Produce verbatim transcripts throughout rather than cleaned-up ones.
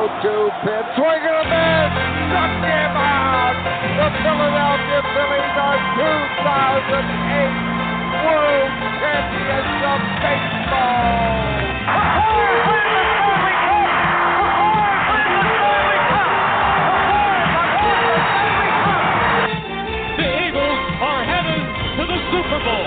oh two pitch. Swing and a miss. Struck him out. The Philadelphia Phillies are two thousand eight World Champions of Baseball. The Eagles are headed to the Super Bowl.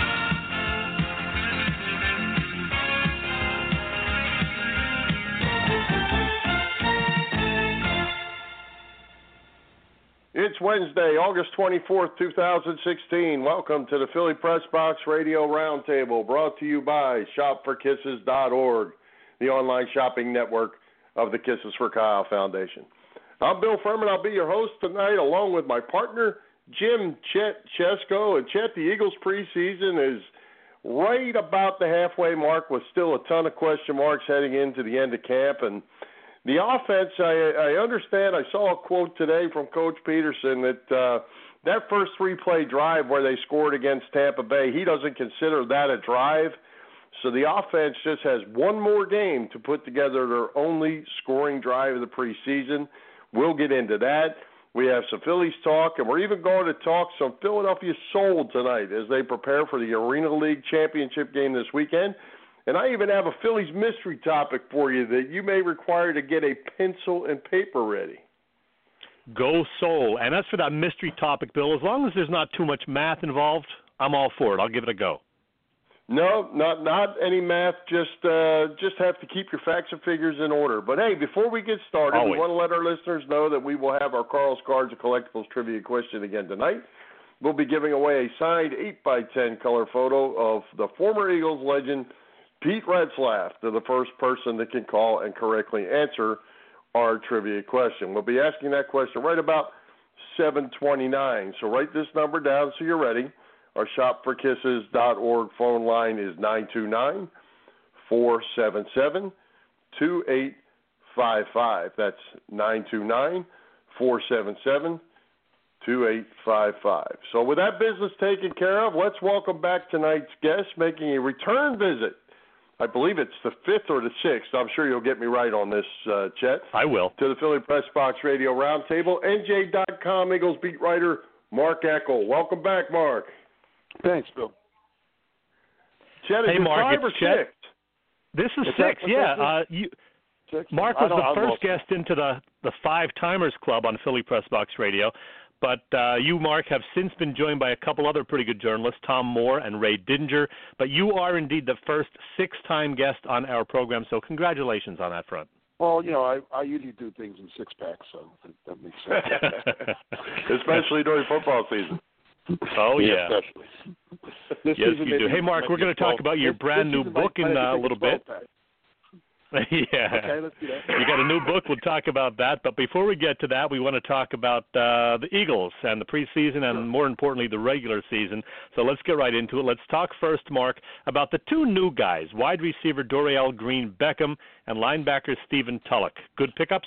It's Wednesday, August twenty-fourth, two thousand sixteen. Welcome to the Philly Press Box Radio Roundtable, brought to you by shop for kisses dot org, the online shopping network of the Kisses for Kyle Foundation. I'm Bill Furman. I'll be your host tonight, along with my partner, Jim Chet Chesko. And Chet, the Eagles preseason is right about the halfway mark, with still a ton of question marks heading into the end of camp. And the offense, I, I understand, I saw a quote today from Coach Peterson that uh, that first three-play drive where they scored against Tampa Bay, he doesn't consider that a drive. So the offense just has one more game to put together their only scoring drive of the preseason. We'll get into that. We have some Phillies talk, and we're even going to talk some Philadelphia Soul tonight as they prepare for the Arena League Championship game this weekend. And I even have a Phillies mystery topic for you that you may require to get a pencil and paper ready. Go Soul. And as for that mystery topic, Bill, as long as there's not too much math involved, I'm all for it. I'll give it a go. No, not not any math. Just uh, just have to keep your facts and figures in order. But, hey, before we get started, Always. we want to let our listeners know that we will have our Carl's Cards and Collectibles trivia question again tonight. We'll be giving away a signed eight by ten color photo of the former Eagles legend, Pete Retzlaff, to the first person that can call and correctly answer our trivia question. We'll be asking that question right about seven twenty-nine. So write this number down so you're ready. Our shop for kisses dot org phone line is nine two nine, four seven seven, two eight five five. That's nine two nine, four seven seven, two eight five five. So with that business taken care of, let's welcome back tonight's guest making a return visit. I believe it's the fifth or the sixth. I'm sure you'll get me right on this, uh, Chet. I will. To the Philly Press Box Radio Roundtable, N J dot com Eagles beat writer Mark Eckel. Welcome back, Mark. Thanks, Bill. Chet, hey, is it Mark, five it's or Chet. six? This is What's six, that? yeah. What's that? Uh, you, Six? Mark I was don't- the I'm first lost. guest into the, the Five Timers Club on Philly Press Box Radio. But uh, you, Mark, have since been joined by a couple other pretty good journalists, Tom Moore and Ray Didinger. But you are indeed the first six-time guest on our program, so congratulations on that front. Well, you know, I, I usually do things in six packs, so that, that makes sense. Especially during football season. Oh, yeah. Especially. This Yes, season you do. maybe Hey, Mark, might we're be going to talk twelve. about your This- brand this new season book might- in might uh, have a to little take bit. twelve pack. yeah. Okay, let's do that. You got a new book. We'll talk about that. But before we get to that, we want to talk about uh, the Eagles and the preseason and, more importantly, the regular season. So let's get right into it. Let's talk first, Mark, about the two new guys, wide receiver Dorial Green-Beckham and linebacker Stephen Tulloch. Good pickups?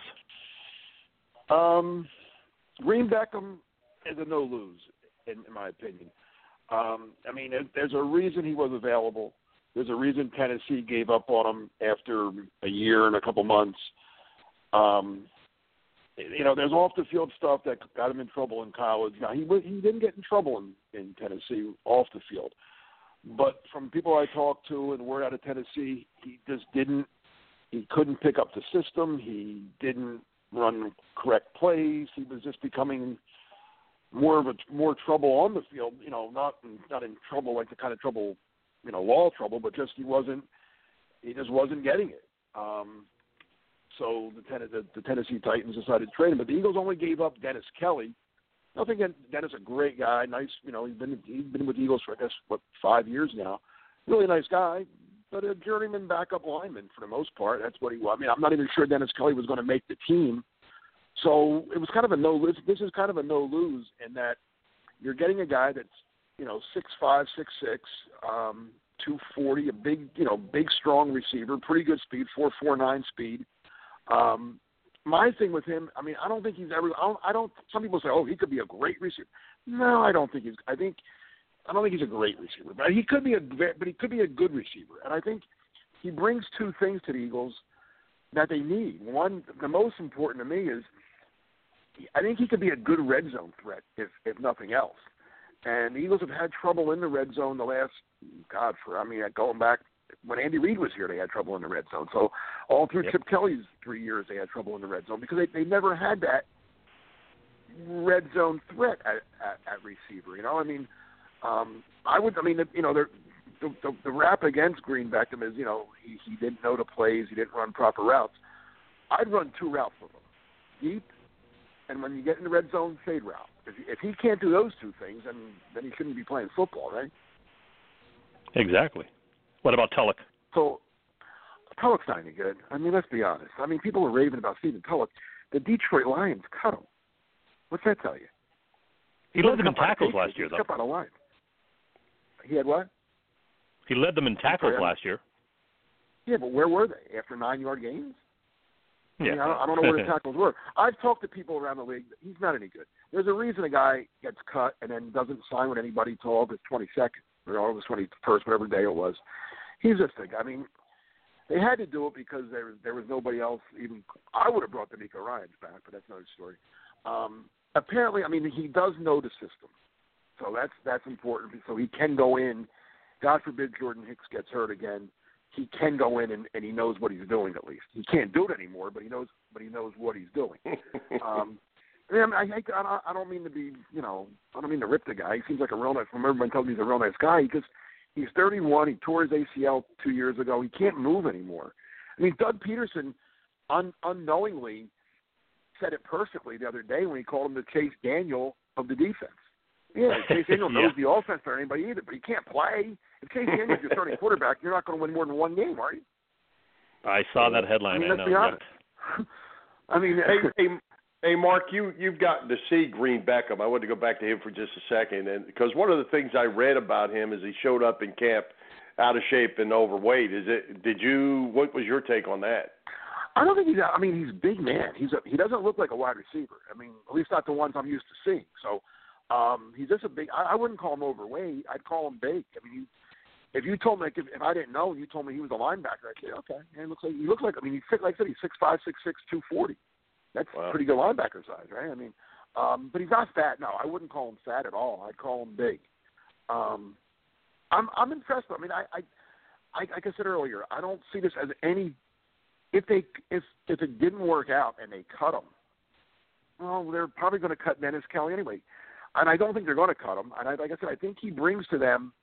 Um, Green Beckham is a no-lose, in, in my opinion. Um, I mean, there, there's a reason he was available. There's a reason Tennessee gave up on him after a year and a couple months. Um, you know, there's off-the-field stuff that got him in trouble in college. Now, he he didn't get in trouble in, in Tennessee off the field. But from people I talked to and word out of Tennessee, he just didn't – he couldn't pick up the system. He didn't run correct plays. He was just becoming more of a more trouble on the field, you know, not not in trouble like the kind of trouble – you know, law trouble, but just he wasn't, he just wasn't getting it. Um, so the, ten, the, the Tennessee Titans decided to trade him, but the Eagles only gave up Dennis Kelly. I think Dennis is a great guy, nice, you know, he's been he's been with the Eagles for I guess what five years now. Really nice guy, but a journeyman backup lineman for the most part. That's what he was. I mean, I'm not even sure Dennis Kelly was going to make the team. So it was kind of a no. This is kind of a no lose in that you're getting a guy that's, you know, six five, six six, um, two forty, a big, you know, big, strong receiver, pretty good speed, four four nine speed. Um, my thing with him, I mean, I don't think he's ever. I don't, I don't. Some people say, oh, he could be a great receiver. No, I don't think he's. I think, I don't think he's a great receiver, but he could be a. But he could be a good receiver, and I think he brings two things to the Eagles that they need. One, the most important to me is I think he could be a good red zone threat, if if nothing else. And the Eagles have had trouble in the red zone the last, God, for I mean, going back when Andy Reid was here, they had trouble in the red zone. So all through yep. Chip Kelly's three years, they had trouble in the red zone because they, they never had that red zone threat at, at, at receiver. You know, I mean, um, I would, I mean, you know, the, the, the rap against Green Beckham is, you know, he, he didn't know the plays, he didn't run proper routes. I'd run two routes with him, deep, and when you get in the red zone, fade route. If, if he can't do those two things, then then he shouldn't be playing football, right? Exactly. What about Tulloch? So, Tulloch's not any good. I mean, let's be honest. I mean, people were raving about Stephen Tulloch. The Detroit Lions cut him. What's that tell you? He, he led them in tackles last year, though. He cut out a line. He had what? He led them in tackles last year. Yeah, but where were they? After nine-yard gains? Yeah. I, mean, I, don't, I don't know where the tackles were. I've talked to people around the league. He's not any good. There's a reason a guy gets cut and then doesn't sign with anybody until August twenty-second or August twenty-first, whatever day it was. He's just a guy. I mean, they had to do it because there, there was nobody else even. I would have brought D'Amico Ryans back, but that's another story. Um, apparently, I mean, he does know the system. So that's that's important. So he can go in. God forbid Jordan Hicks gets hurt again. He can go in and, and he knows what he's doing at least. He can't do it anymore, but he knows but he knows what he's doing. um, I, mean, I, I, I don't mean to be, you know, I don't mean to rip the guy. He seems like a real nice. Everyone tells me he's a real nice guy. He just he's thirty-one. He tore his A C L two years ago. He can't move anymore. I mean, Doug Peterson un, unknowingly said it perfectly the other day when he called him the Chase Daniel of the defense. Yeah, Chase Daniel knows yeah. the offense better than anybody either, but he can't play. If Chase Daniel's your starting quarterback, you're not going to win more than one game, are you? I saw that headline. I mean, let's I be know. honest. I mean, hey, hey, hey, Mark, you you've gotten to see Green Beckham. I want to go back to him for just a second, and because one of the things I read about him is he showed up in camp out of shape and overweight. Is it? Did you? What was your take on that? I don't think he's. I mean, he's a big man. He's a, he doesn't look like a wide receiver. I mean, at least not the ones I'm used to seeing. So. Um, he's just a big. I, I wouldn't call him overweight. I'd call him big. I mean, he, if you told me, like, if, if I didn't know, and you told me he was a linebacker, I'd say, okay. And it looks like he looks like. I mean, he's fit, like I said, he's six five, six six, two forty. That's wow. pretty good linebacker size, right? I mean, um, but he's not fat. No, I wouldn't call him fat at all. I'd call him big. Um, I'm I'm impressed. I mean, I, I, I like I said earlier, I don't see this as any. If they if if it didn't work out and they cut him, well, they're probably going to cut Dennis Kelly anyway. And I don't think they're going to cut him. And I, like I said, I think he brings to them,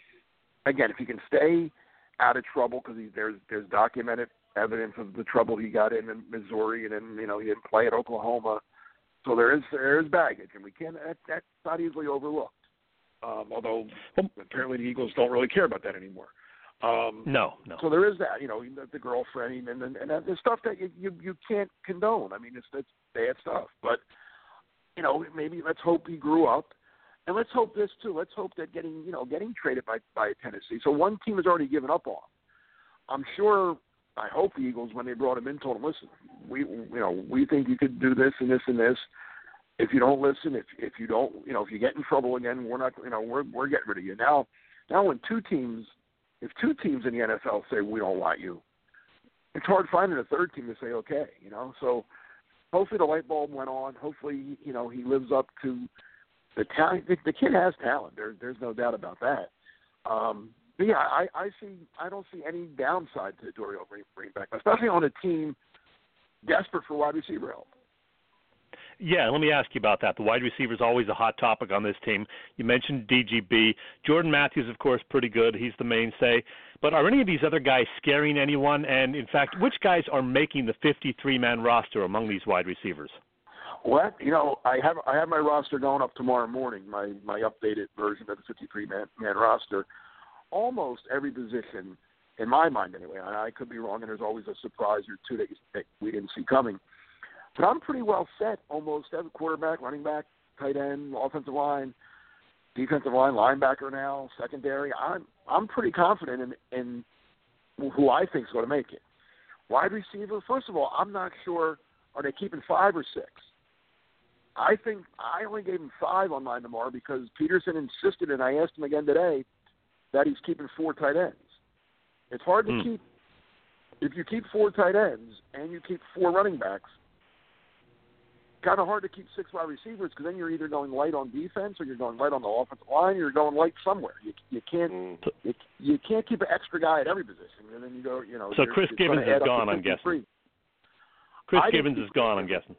again, if he can stay out of trouble, because there's there's documented evidence of the trouble he got in in Missouri, and then, you know, he didn't play at Oklahoma. So there is there is baggage, and we can't that, that's not easily overlooked. Um, although apparently the Eagles don't really care about that anymore. Um, no, no. So there is that, you know, the girlfriend and and, and the stuff that you, you you can't condone. I mean, it's it's bad stuff, but. You know, maybe let's hope he grew up, and let's hope this too. Let's hope that getting, you know, getting traded by by Tennessee. So one team has already given up on him. I'm sure. I hope the Eagles, when they brought him in, told him, "Listen, we, you know, we think you could do this and this and this. If you don't listen, if if you don't, you know, if you get in trouble again, we're not, you know, we're we're getting rid of you." Now, now when two teams, if two teams in the N F L say we don't want you, it's hard finding a third team to say okay. You know, so. Hopefully the light bulb went on. Hopefully, you know, he lives up to the talent. The, the kid has talent. There, there's no doubt about that. Um, but yeah, I, I see. I don't see any downside to Dorial Greenback, especially on a team desperate for wide receiver help. Yeah, let me ask you about that. The wide receiver is always a hot topic on this team. You mentioned D G B. Jordan Matthews, of course, pretty good. He's the mainstay. But are any of these other guys scaring anyone? And, in fact, which guys are making the fifty-three man roster among these wide receivers? Well, you know, I have I have my roster going up tomorrow morning, my, my updated version of the fifty-three man roster. Almost every position, in my mind anyway, I, I could be wrong, and there's always a surprise or two that, that we didn't see coming. But I'm pretty well set almost every quarterback, running back, tight end, offensive line, defensive line, linebacker now, secondary. I'm I'm pretty confident in, in who I think is going to make it. Wide receiver, first of all, I'm not sure, are they keeping five or six? I think I only gave him five on mine tomorrow because Peterson insisted, and I asked him again today, that he's keeping four tight ends. It's hard to mm. keep if you keep four tight ends and you keep four running backs, kind of hard to keep six wide receivers because then you're either going light on defense or you're going light on the offensive line or you're going light somewhere. You you can't mm. you, you can't keep an extra guy at every position, and then you go you know. So Chris Gibbons is gone, I'm guessing. Chris Gibbons is gone, I'm guessing.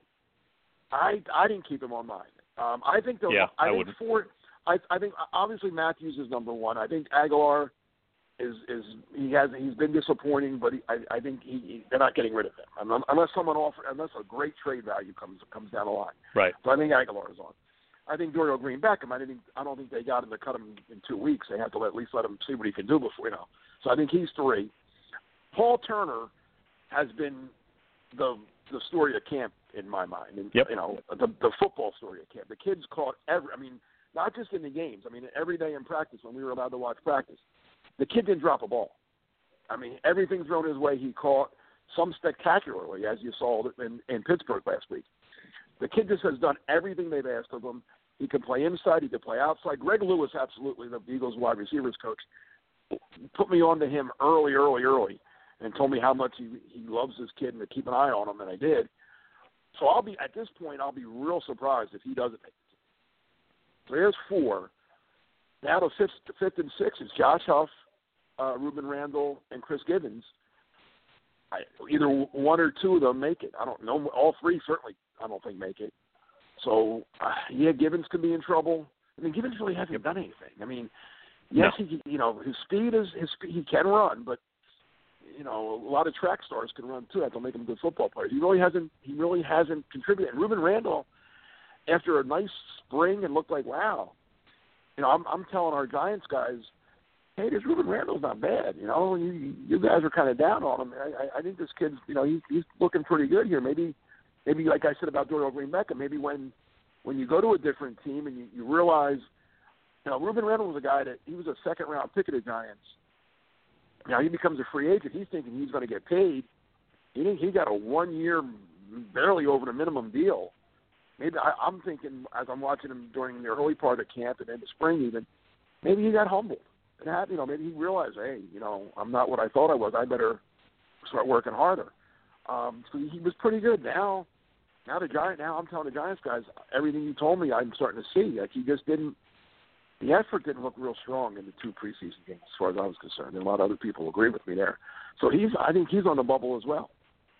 I I didn't keep him on mine. Um, I think the yeah, I, I think wouldn't. four. I I think obviously Matthews is number one. I think Aguilar is is he has he's been disappointing, but he, I I think he, he they're not getting rid of him unless someone offer unless a great trade value comes comes down the line. Right. So I think Aguilar is on. I think Dorial Green Beckham. I didn't. I don't think they got him to cut him in two weeks. They have to let, at least let him see what he can do before you know. So I think he's three. Paul Turner has been the the story of camp in my mind. And, yep. You know, the the football story of camp. The kid's caught every. I mean, not just in the games. I mean, every day in practice when we were allowed to watch practice, the kid didn't drop a ball. I mean, everything thrown his way he caught, some spectacularly, as you saw in, in Pittsburgh last week. The kid just has done everything they've asked of him. He can play inside. He can play outside. Greg Lewis, absolutely, the Eagles wide receivers coach, put me on to him early, early, early, and told me how much he, he loves this kid and to keep an eye on him, and I did. So I'll be at this point, I'll be real surprised if he doesn't make it. So there's four. Now the fifth, the fifth and sixth is Josh Huff, uh, Ruben Randall, and Chris Gibbons. I, either one or two of them make it. I don't know. All three certainly, I don't think make it. So uh, yeah, Gibbons could be in trouble. I mean, Gibbons really hasn't done anything. I mean, yes, no. he you know his speed is his speed, he can run, but you know a lot of track stars can run too. That'll make him a good football player. He really hasn't. He really hasn't contributed. And Ruben Randall, after a nice spring and looked like wow, you know, I'm I'm telling our Giants guys, hey, this Ruben Randall's not bad. You know, you you guys are kind of down on him. I I think this kid's you know he's he's looking pretty good here. Maybe maybe like I said about Dorial Green Beckham, maybe when when you go to a different team and you, you realize, you know, Ruben Randall was a guy that he was a second round pick of the Giants. Now he becomes a free agent. He's thinking he's going to get paid. He he got a one year, barely over the minimum deal. Maybe I, I'm thinking as I'm watching him during the early part of camp and in the spring even, maybe he got humbled. And had, you know, maybe he realized, hey, you know, I'm not what I thought I was. I better start working harder. Um, so he was pretty good. Now, now the Giant. Now I'm telling the Giants guys everything you told me. I'm starting to see. Like he just didn't. The effort didn't look real strong in the two preseason games, as far as I was concerned. And a lot of other people agree with me there. So he's. I think he's on the bubble as well.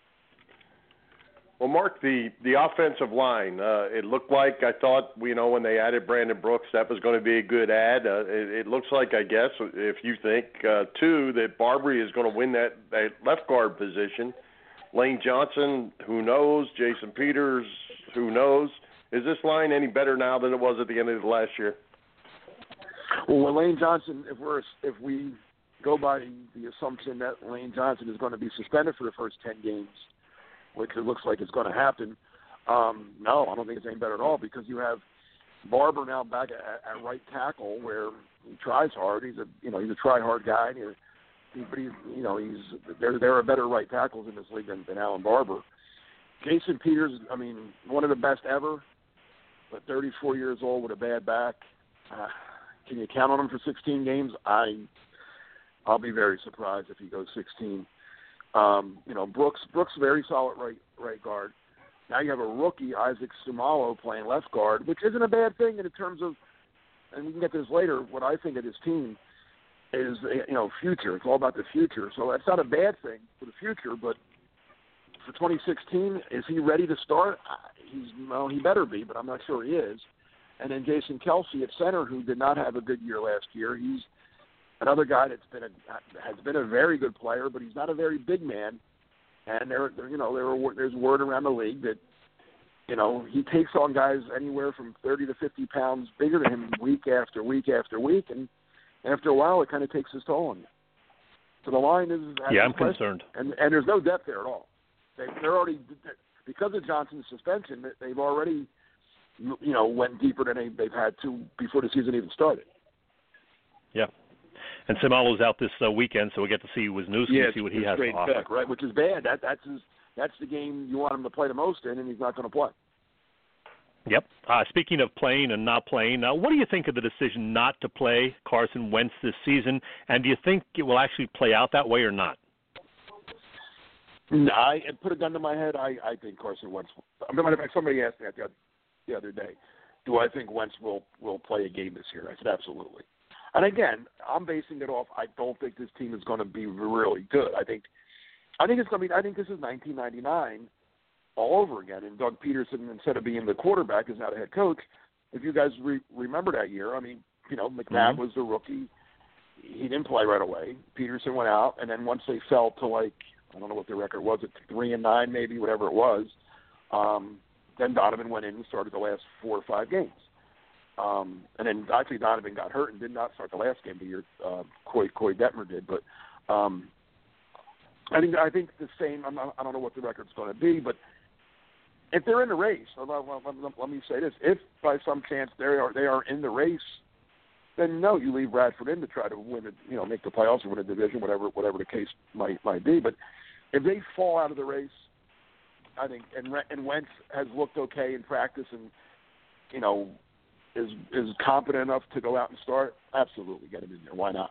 Well, Mark, the, the offensive line, uh, it looked like I thought, you know, when they added Brandon Brooks, that was going to be a good add. Uh, it, it looks like, I guess, if you think, uh, too, that Barbary is going to win that, that left guard position. Lane Johnson, who knows? Jason Peters, who knows? Is this line any better now than it was at the end of the last year? Well, when Lane Johnson, if we're if we go by the assumption that Lane Johnson is going to be suspended for the first ten games, which it looks like it's going to happen, um, no, I don't think it's any better at all because you have Barber now back at, at right tackle where he tries hard. He's a you know he's a try hard guy, and he, but he's you know he's there. There are better right tackles in this league than, than Alan Barber. Jason Peters, I mean, one of the best ever, but thirty-four years old with a bad back. Uh, can you count on him for sixteen games? I I'll be very surprised if he goes sixteen. Um, you know, Brooks, Brooks, very solid right right guard. Now you have a rookie, Isaac Sumalo, playing left guard, which isn't a bad thing in terms of, and we can get to this later, what I think of this team is, you know, future. It's all about the future. So that's not a bad thing for the future, but for twenty sixteen, is he ready to start? He's, well, he better be, but I'm not sure he is. And then Jason Kelsey at center, who did not have a good year last year. He's another guy that's been a, has been a very good player, but he's not a very big man. And there, there you know, there are, there's word around the league that, you know, he takes on guys anywhere from thirty to fifty pounds bigger than him week after week after week, and after a while, it kind of takes its toll on you. So the line is yeah, I'm concerned, and and there's no depth there at all. They, they're already because of Johnson's suspension, they've already, you know, went deeper than they, they've had to before the season even started. Yeah. And Simalo's out this uh, weekend, so we get to see Wisniewski yeah, and see what he has to offer. Back, right, which is bad. That that's his, that's the game you want him to play the most in, and he's not going to play. Yep. Uh, speaking of playing and not playing, uh, what do you think of the decision not to play Carson Wentz this season, and do you think it will actually play out that way or not? No, I and put a gun to my head. I, I think Carson Wentz. I mean, somebody asked me that the other, the other day. Do I think Wentz will will play a game this year? I said absolutely. And again, I'm basing it off. I don't think this team is going to be really good. I think, I think it's going to be. I think this is nineteen ninety-nine all over again. And Doug Peterson, instead of being the quarterback, is now the head coach. If you guys re- remember that year, I mean, you know, McNabb mm-hmm. was the rookie. He didn't play right away. Peterson went out, and then once they fell to like, I don't know what the record was, at three and nine maybe, whatever it was, um, then Donovan went in and started the last four or five games. Um, and then actually Donovan got hurt and did not start the last game of the year. Uh, Coy, Coy Detmer did, but um, I think I think the same. I'm not, I don't know what the record's going to be, but if they're in the race, let, let, let, let me say this: if by some chance they are they are in the race, then no, you leave Bradford in to try to win it, you know, make the playoffs or win a division, whatever whatever the case might might be. But if they fall out of the race, I think and and Wentz has looked okay in practice and you know is is competent enough to go out and start, absolutely get him in there. Why not?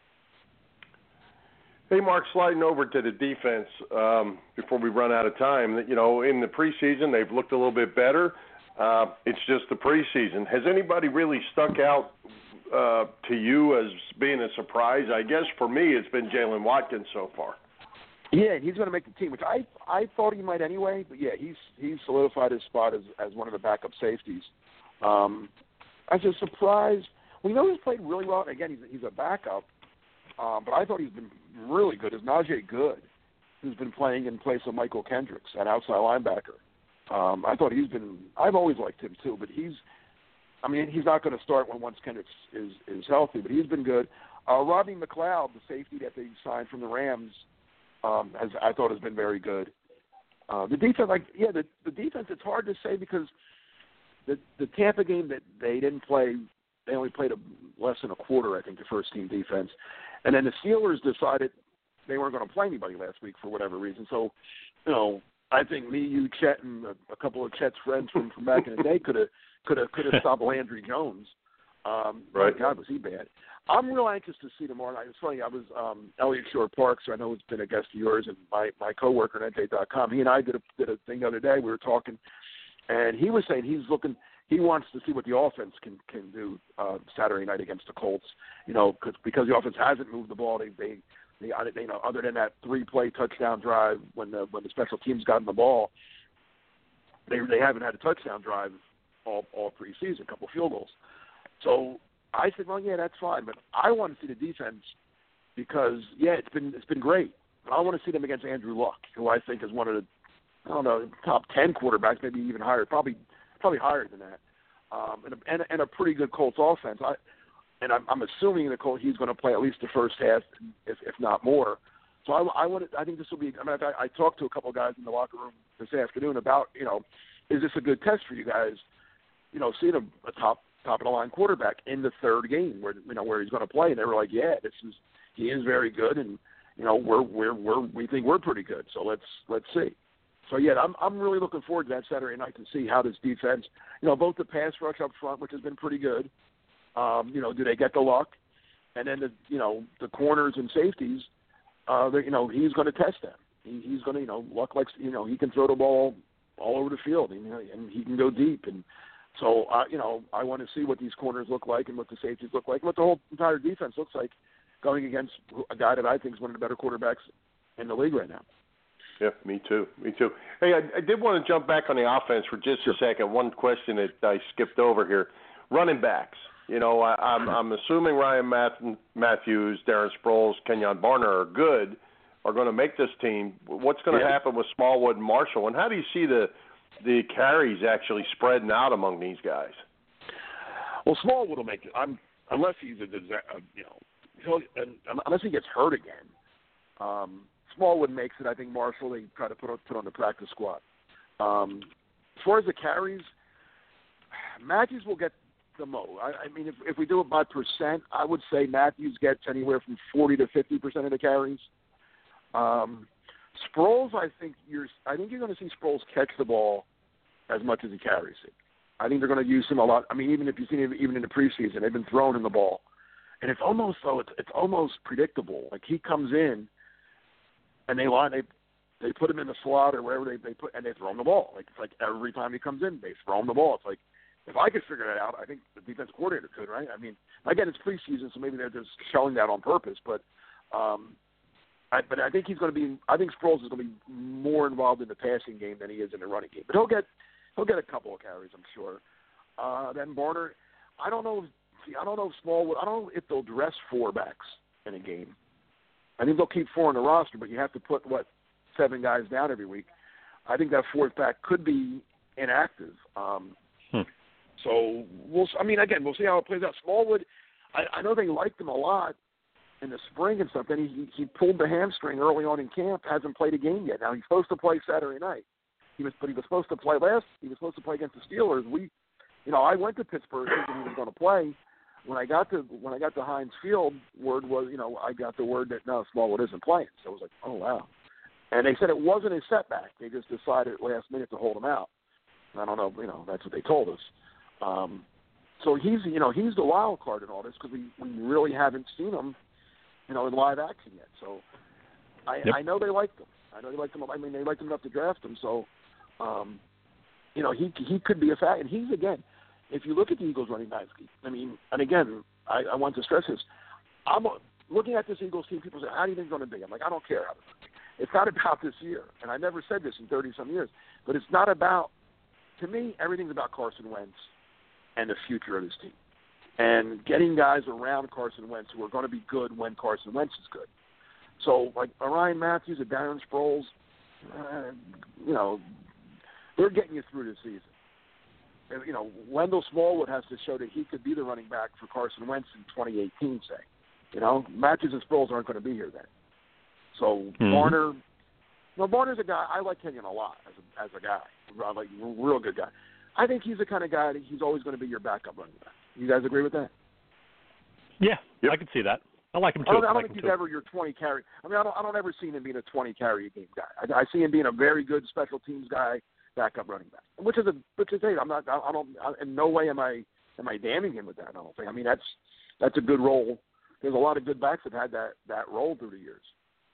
Hey, Mark, sliding over to the defense um, before we run out of time. You know, in the preseason, they've looked a little bit better. Uh, it's just the preseason. Has anybody really stuck out uh, to you as being a surprise? I guess for me, it's been Jalen Watkins so far. Yeah, he's going to make the team, which I I thought he might anyway. But yeah, he's he's solidified his spot as as one of the backup safeties. Um, I was surprised. We know he's played really well. Again, he's he's a backup. Um, but I thought he's been really good. Is Najee Good, who's been playing in place of Michael Kendricks, an outside linebacker. Um, I thought he's been – I've always liked him too, but he's – I mean, he's not going to start when once Kendricks is, is healthy, but he's been good. Uh, Rodney McLeod, the safety that they signed from the Rams, um, has I thought has been very good. Uh, the defense, like, yeah, the, the defense, it's hard to say because the, the Tampa game that they didn't play, they only played a, less than a quarter, I think, the first team defense. And then the Steelers decided they weren't going to play anybody last week for whatever reason. So, you know, I think me, you, Chet, and a, a couple of Chet's friends from, from back in the day could have could have could have stopped Landry Jones. Um, right. My God, was he bad? I'm real anxious to see tomorrow night. It's funny. I was um, Elliot Shore Parks, who I know has been a guest of yours, and my my coworker at N J dot com. He and I did a did a thing the other day. We were talking, and he was saying he's looking. He wants to see what the offense can can do uh, Saturday night against the Colts. You know, cause, because the offense hasn't moved the ball. They they, they, they you know, other than that three play touchdown drive when the when the special teams got in the ball, they they haven't had a touchdown drive all all preseason. A couple field goals. So I said, well, yeah, that's fine, but I want to see the defense because yeah, it's been it's been great. But I want to see them against Andrew Luck, who I think is one of the I don't know top ten quarterbacks, maybe even higher, probably. Probably higher than that, um, and, a, and, a, and a pretty good Colts offense. I, and I'm, I'm assuming the Colts he's going to play at least the first half, if, if not more. So I, I want. I think this will be. I mean, I, I talked to a couple of guys in the locker room this afternoon about, you know, is this a good test for you guys? You know, seeing a, a top top of the line quarterback in the third game, where you know where he's going to play, and they were like, yeah, this is he is very good, and you know we're we're we're we think we're pretty good. So let's let's see. So, yeah, I'm I'm really looking forward to that Saturday night to see how this defense, you know, both the pass rush up front, which has been pretty good, um, you know, do they get the luck? And then, the you know, the corners and safeties, uh, you know, he's going to test them. He, he's going to, you know, Luck likes, you know, he can throw the ball all over the field, and, you know, and he can go deep. And so, uh, you know, I want to see what these corners look like and what the safeties look like and what the whole entire defense looks like going against a guy that I think is one of the better quarterbacks in the league right now. Yeah, me too. Me too. Hey, I, I did want to jump back on the offense for just sure. a second. One question that I skipped over here: running backs. You know, I, I'm I'm assuming Ryan Matthews, Darren Sproles, Kenyon Barner are good, are going to make this team. What's going to yeah. happen with Smallwood and Marshall, and how do you see the the carries actually spreading out among these guys? Well, Smallwood will make it. I'm unless he's a disaster. You know, he'll, unless he gets hurt again. Um, Smallwood makes it. I think Marshall, they try to put on, put on the practice squad. Um, as far as the carries, Matthews will get the most. I, I mean, if, if we do it by percent, I would say Matthews gets anywhere from forty to fifty percent of the carries. Um, Sproles, I think you're. I think you're going to see Sproles catch the ball as much as he carries it. I think they're going to use him a lot. I mean, even if you've seen him even in the preseason, they've been throwing him the ball, and it's almost though it's, it's almost predictable. Like he comes in. And they line they they put him in the slot or wherever they, they put, and they throw him the ball. Like it's like every time he comes in, they throw him the ball. It's like if I could figure that out, I think the defense coordinator could, right? I mean, again, it's preseason, so maybe they're just showing that on purpose. But, um, I, but I think he's going to be. I think Sproles is going to be more involved in the passing game than he is in the running game. But he'll get he'll get a couple of carries, I'm sure. Uh, then Barner, I don't know. See, I don't know if Smallwood. I don't know if they'll dress four backs in a game. I think they'll keep four on the roster, but you have to put what seven guys down every week. I think that fourth back could be inactive. Um, hmm. So we'll. I mean, again, we'll see how it plays out. Smallwood, I, I know they liked him a lot in the spring and stuff. Then he he pulled the hamstring early on in camp. Hasn't played a game yet. Now he's supposed to play Saturday night. He was, but he was supposed to play last. He was supposed to play against the Steelers. We, you know, I went to Pittsburgh thinking he was going to play. When I got to when I got to Heinz Field, word was, you know, I got the word that no, Smallwood isn't playing. So I was like, oh wow. And they said it wasn't a setback. They just decided at last minute to hold him out. I don't know, you know, that's what they told us. Um, so he's, you know, he's the wild card in all this because we, we really haven't seen him, you know, in live action yet. So I, yep. I know they liked him. I know they liked him. I mean, they liked him enough to draft him. So, um, you know, he he could be a fact. And he's, again, if you look at the Eagles running backs, I mean, and again, I, I want to stress this. I'm looking at this Eagles team. People say, how do you think it's going to be? I'm like, I don't care how it's going to be. It's not about this year. And I never said this in thirty-some years. But it's not about, to me, everything's about Carson Wentz and the future of this team. And getting guys around Carson Wentz who are going to be good when Carson Wentz is good. So, like Ryan Matthews and Darren Sproles, uh, you know, they're getting you through this season. And, you know, Wendell Smallwood has to show that he could be the running back for Carson Wentz in twenty eighteen, say. You know, Matthews and Sproles aren't going to be here then. So, mm-hmm. Barner, you know, Barner's a guy, I like Kenyon a lot as a, as a guy, like a real good guy. I think he's the kind of guy that he's always going to be your backup running back. You guys agree with that? Yeah, yep. I can see that. I like him too. I don't, I don't I like think he's too. ever your twenty carry. I mean, I don't, I don't ever see him being a twenty carry a game guy. I, I see him being a very good special teams guy, backup running back, which is a which is hey, I'm not. I, I don't. I, in no way am I am I damning him with that. I don't think. I mean, that's that's a good role. There's a lot of good backs that had that that role through the years.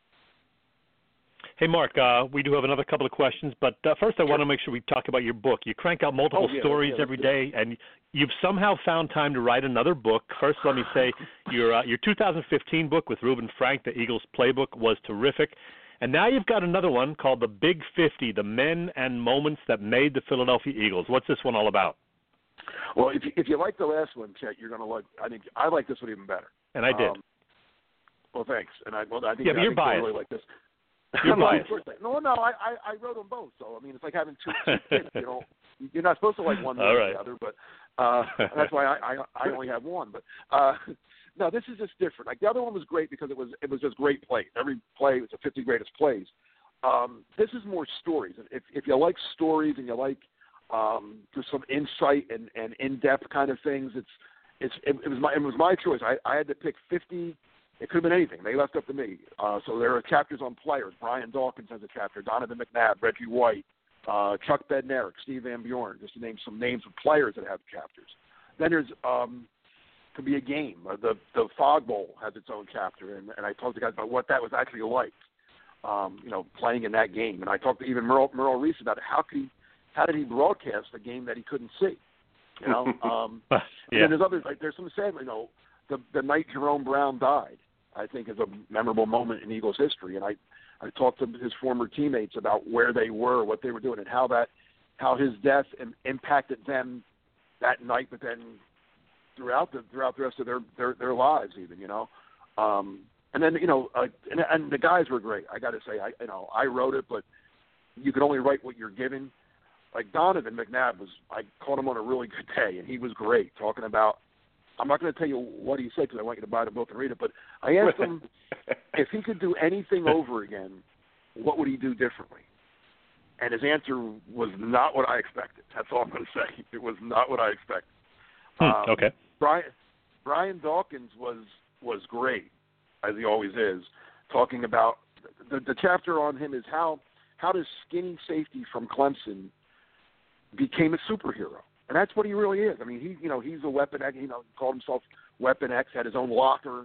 Hey, Mark, uh, we do have another couple of questions, but uh, first I sure. want to make sure we talk about your book. You crank out multiple oh, yeah, stories yeah, every day, and you've somehow found time to write another book. First, let me say your uh, your two thousand fifteen book with Reuben Frank, The Eagles Playbook, was terrific. And now you've got another one called The Big fifty, The Men and Moments That Made the Philadelphia Eagles. What's this one all about? Well, if you, if you like the last one, Chet, you're going to like, I think, I like this one even better. And I did. Um, well, thanks. And I, well, I think, yeah, but I you're think biased. really like this. You're no, biased. No, no, I, I, I wrote them both. So, I mean, it's like having two, two kids. You know, you're not supposed to like one more right. than the other, but uh, that's why I, I, I only have one. But uh, no, this is just different. Like the other one was great because it was it was just great plays. Every play was a fifty greatest plays. Um, this is more stories. If if you like stories and you like um, just some insight and, and in depth kind of things, it's it's it, it was my it was my choice. I, I had to pick fifty. It could have been anything. They left up to me. Uh, so there are chapters on players. Brian Dawkins has a chapter. Donovan McNabb, Reggie White, uh, Chuck Bednarik, Steve Van Bjorn, just to name some names of players that have chapters. Then there's um, could be a game. Uh, the the Fog Bowl has its own chapter, and, and I talked to guys about what that was actually like. Um, you know, playing in that game, and I talked to even Merle, Merle Reese about how could he, how did he broadcast a game that he couldn't see? You know, um, yeah. And then there's others like there's some sad, you know, the the night Jerome Brown died, I think is a memorable moment in Eagles history, and I I talked to his former teammates about where they were, what they were doing, and how that how his death im- impacted them that night, but then throughout the throughout the rest of their their, their lives, even you know. Um, And then, you know, uh, and, and the guys were great. I got to say, I you know, I wrote it, but you could only write what you're given. Like Donovan McNabb was, I caught him on a really good day, and he was great talking about, I'm not going to tell you what he said because I want you to buy the book and read it, but I asked him if he could do anything over again, what would he do differently? And his answer was not what I expected. That's all I'm going to say. It was not what I expected. Hmm, um, okay. Brian, Brian Dawkins was was great, as he always is, talking about the, the chapter on him is how how does skinny safety from Clemson became a superhero, and that's what he really is. I mean, he you know he's a weapon. You know, he called himself Weapon X, had his own locker,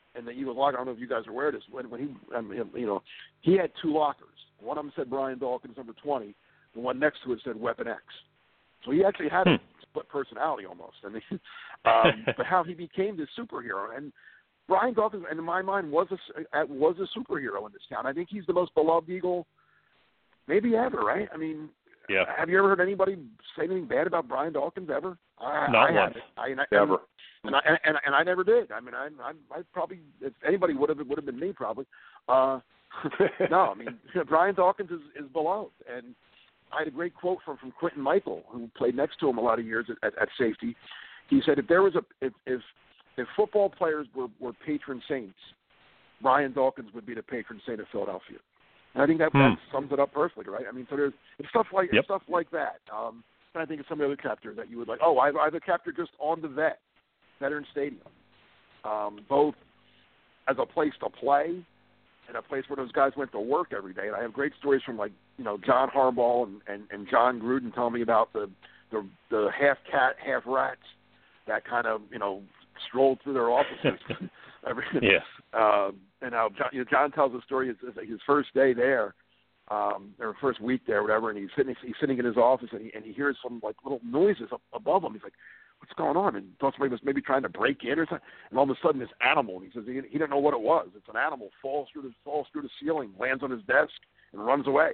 in the Eagles locker. I don't know if you guys are aware of this. When, when he, I mean, you know, he had two lockers. One of them said Brian Dawkins, number twenty. The one next to it said Weapon X. So he actually had a hmm. split personality almost. I mean, um, but how he became this superhero. And Brian Dawkins, in my mind, was a, was a superhero in this town. I think he's the most beloved Eagle maybe ever, right? I mean, yeah. Have you ever heard anybody say anything bad about Brian Dawkins ever? I, Not I once. haven't. I, Never. And I, and, and I never did. I mean, I, I, I probably, if anybody would have, it would have been me probably. Uh, no, I mean, Brian Dawkins is, is beloved. And I had a great quote from, from Quentin Michael, who played next to him a lot of years at, at, at safety. He said, if there was a, if, if, if football players were, were patron saints, Brian Dawkins would be the patron saint of Philadelphia. And I think that, hmm. that sums it up perfectly, right? I mean, so there's it's stuff like yep. it's stuff like that. Um, and I think of some of the other chapters that you would like. Oh, I have, I have a chapter just on the vet, Veteran Stadium, um, both as a place to play and a place where those guys went to work every day. And I have great stories from like you know John Harbaugh and, and, and John Gruden telling me about the, the the half cat, half rats that kind of you know strolled through their offices. every, yeah. Uh, and how John, you know, John tells the story. It's, it's like his first day there, um, or first week there, or whatever. And he's sitting, he's sitting in his office, and he and he hears some like little noises up above him. He's like, "What's going on?" And thought somebody was maybe trying to break in or something. And all of a sudden, this animal. And he says he, he didn't know what it was. It's an animal falls through the falls through the ceiling, lands on his desk, and runs away.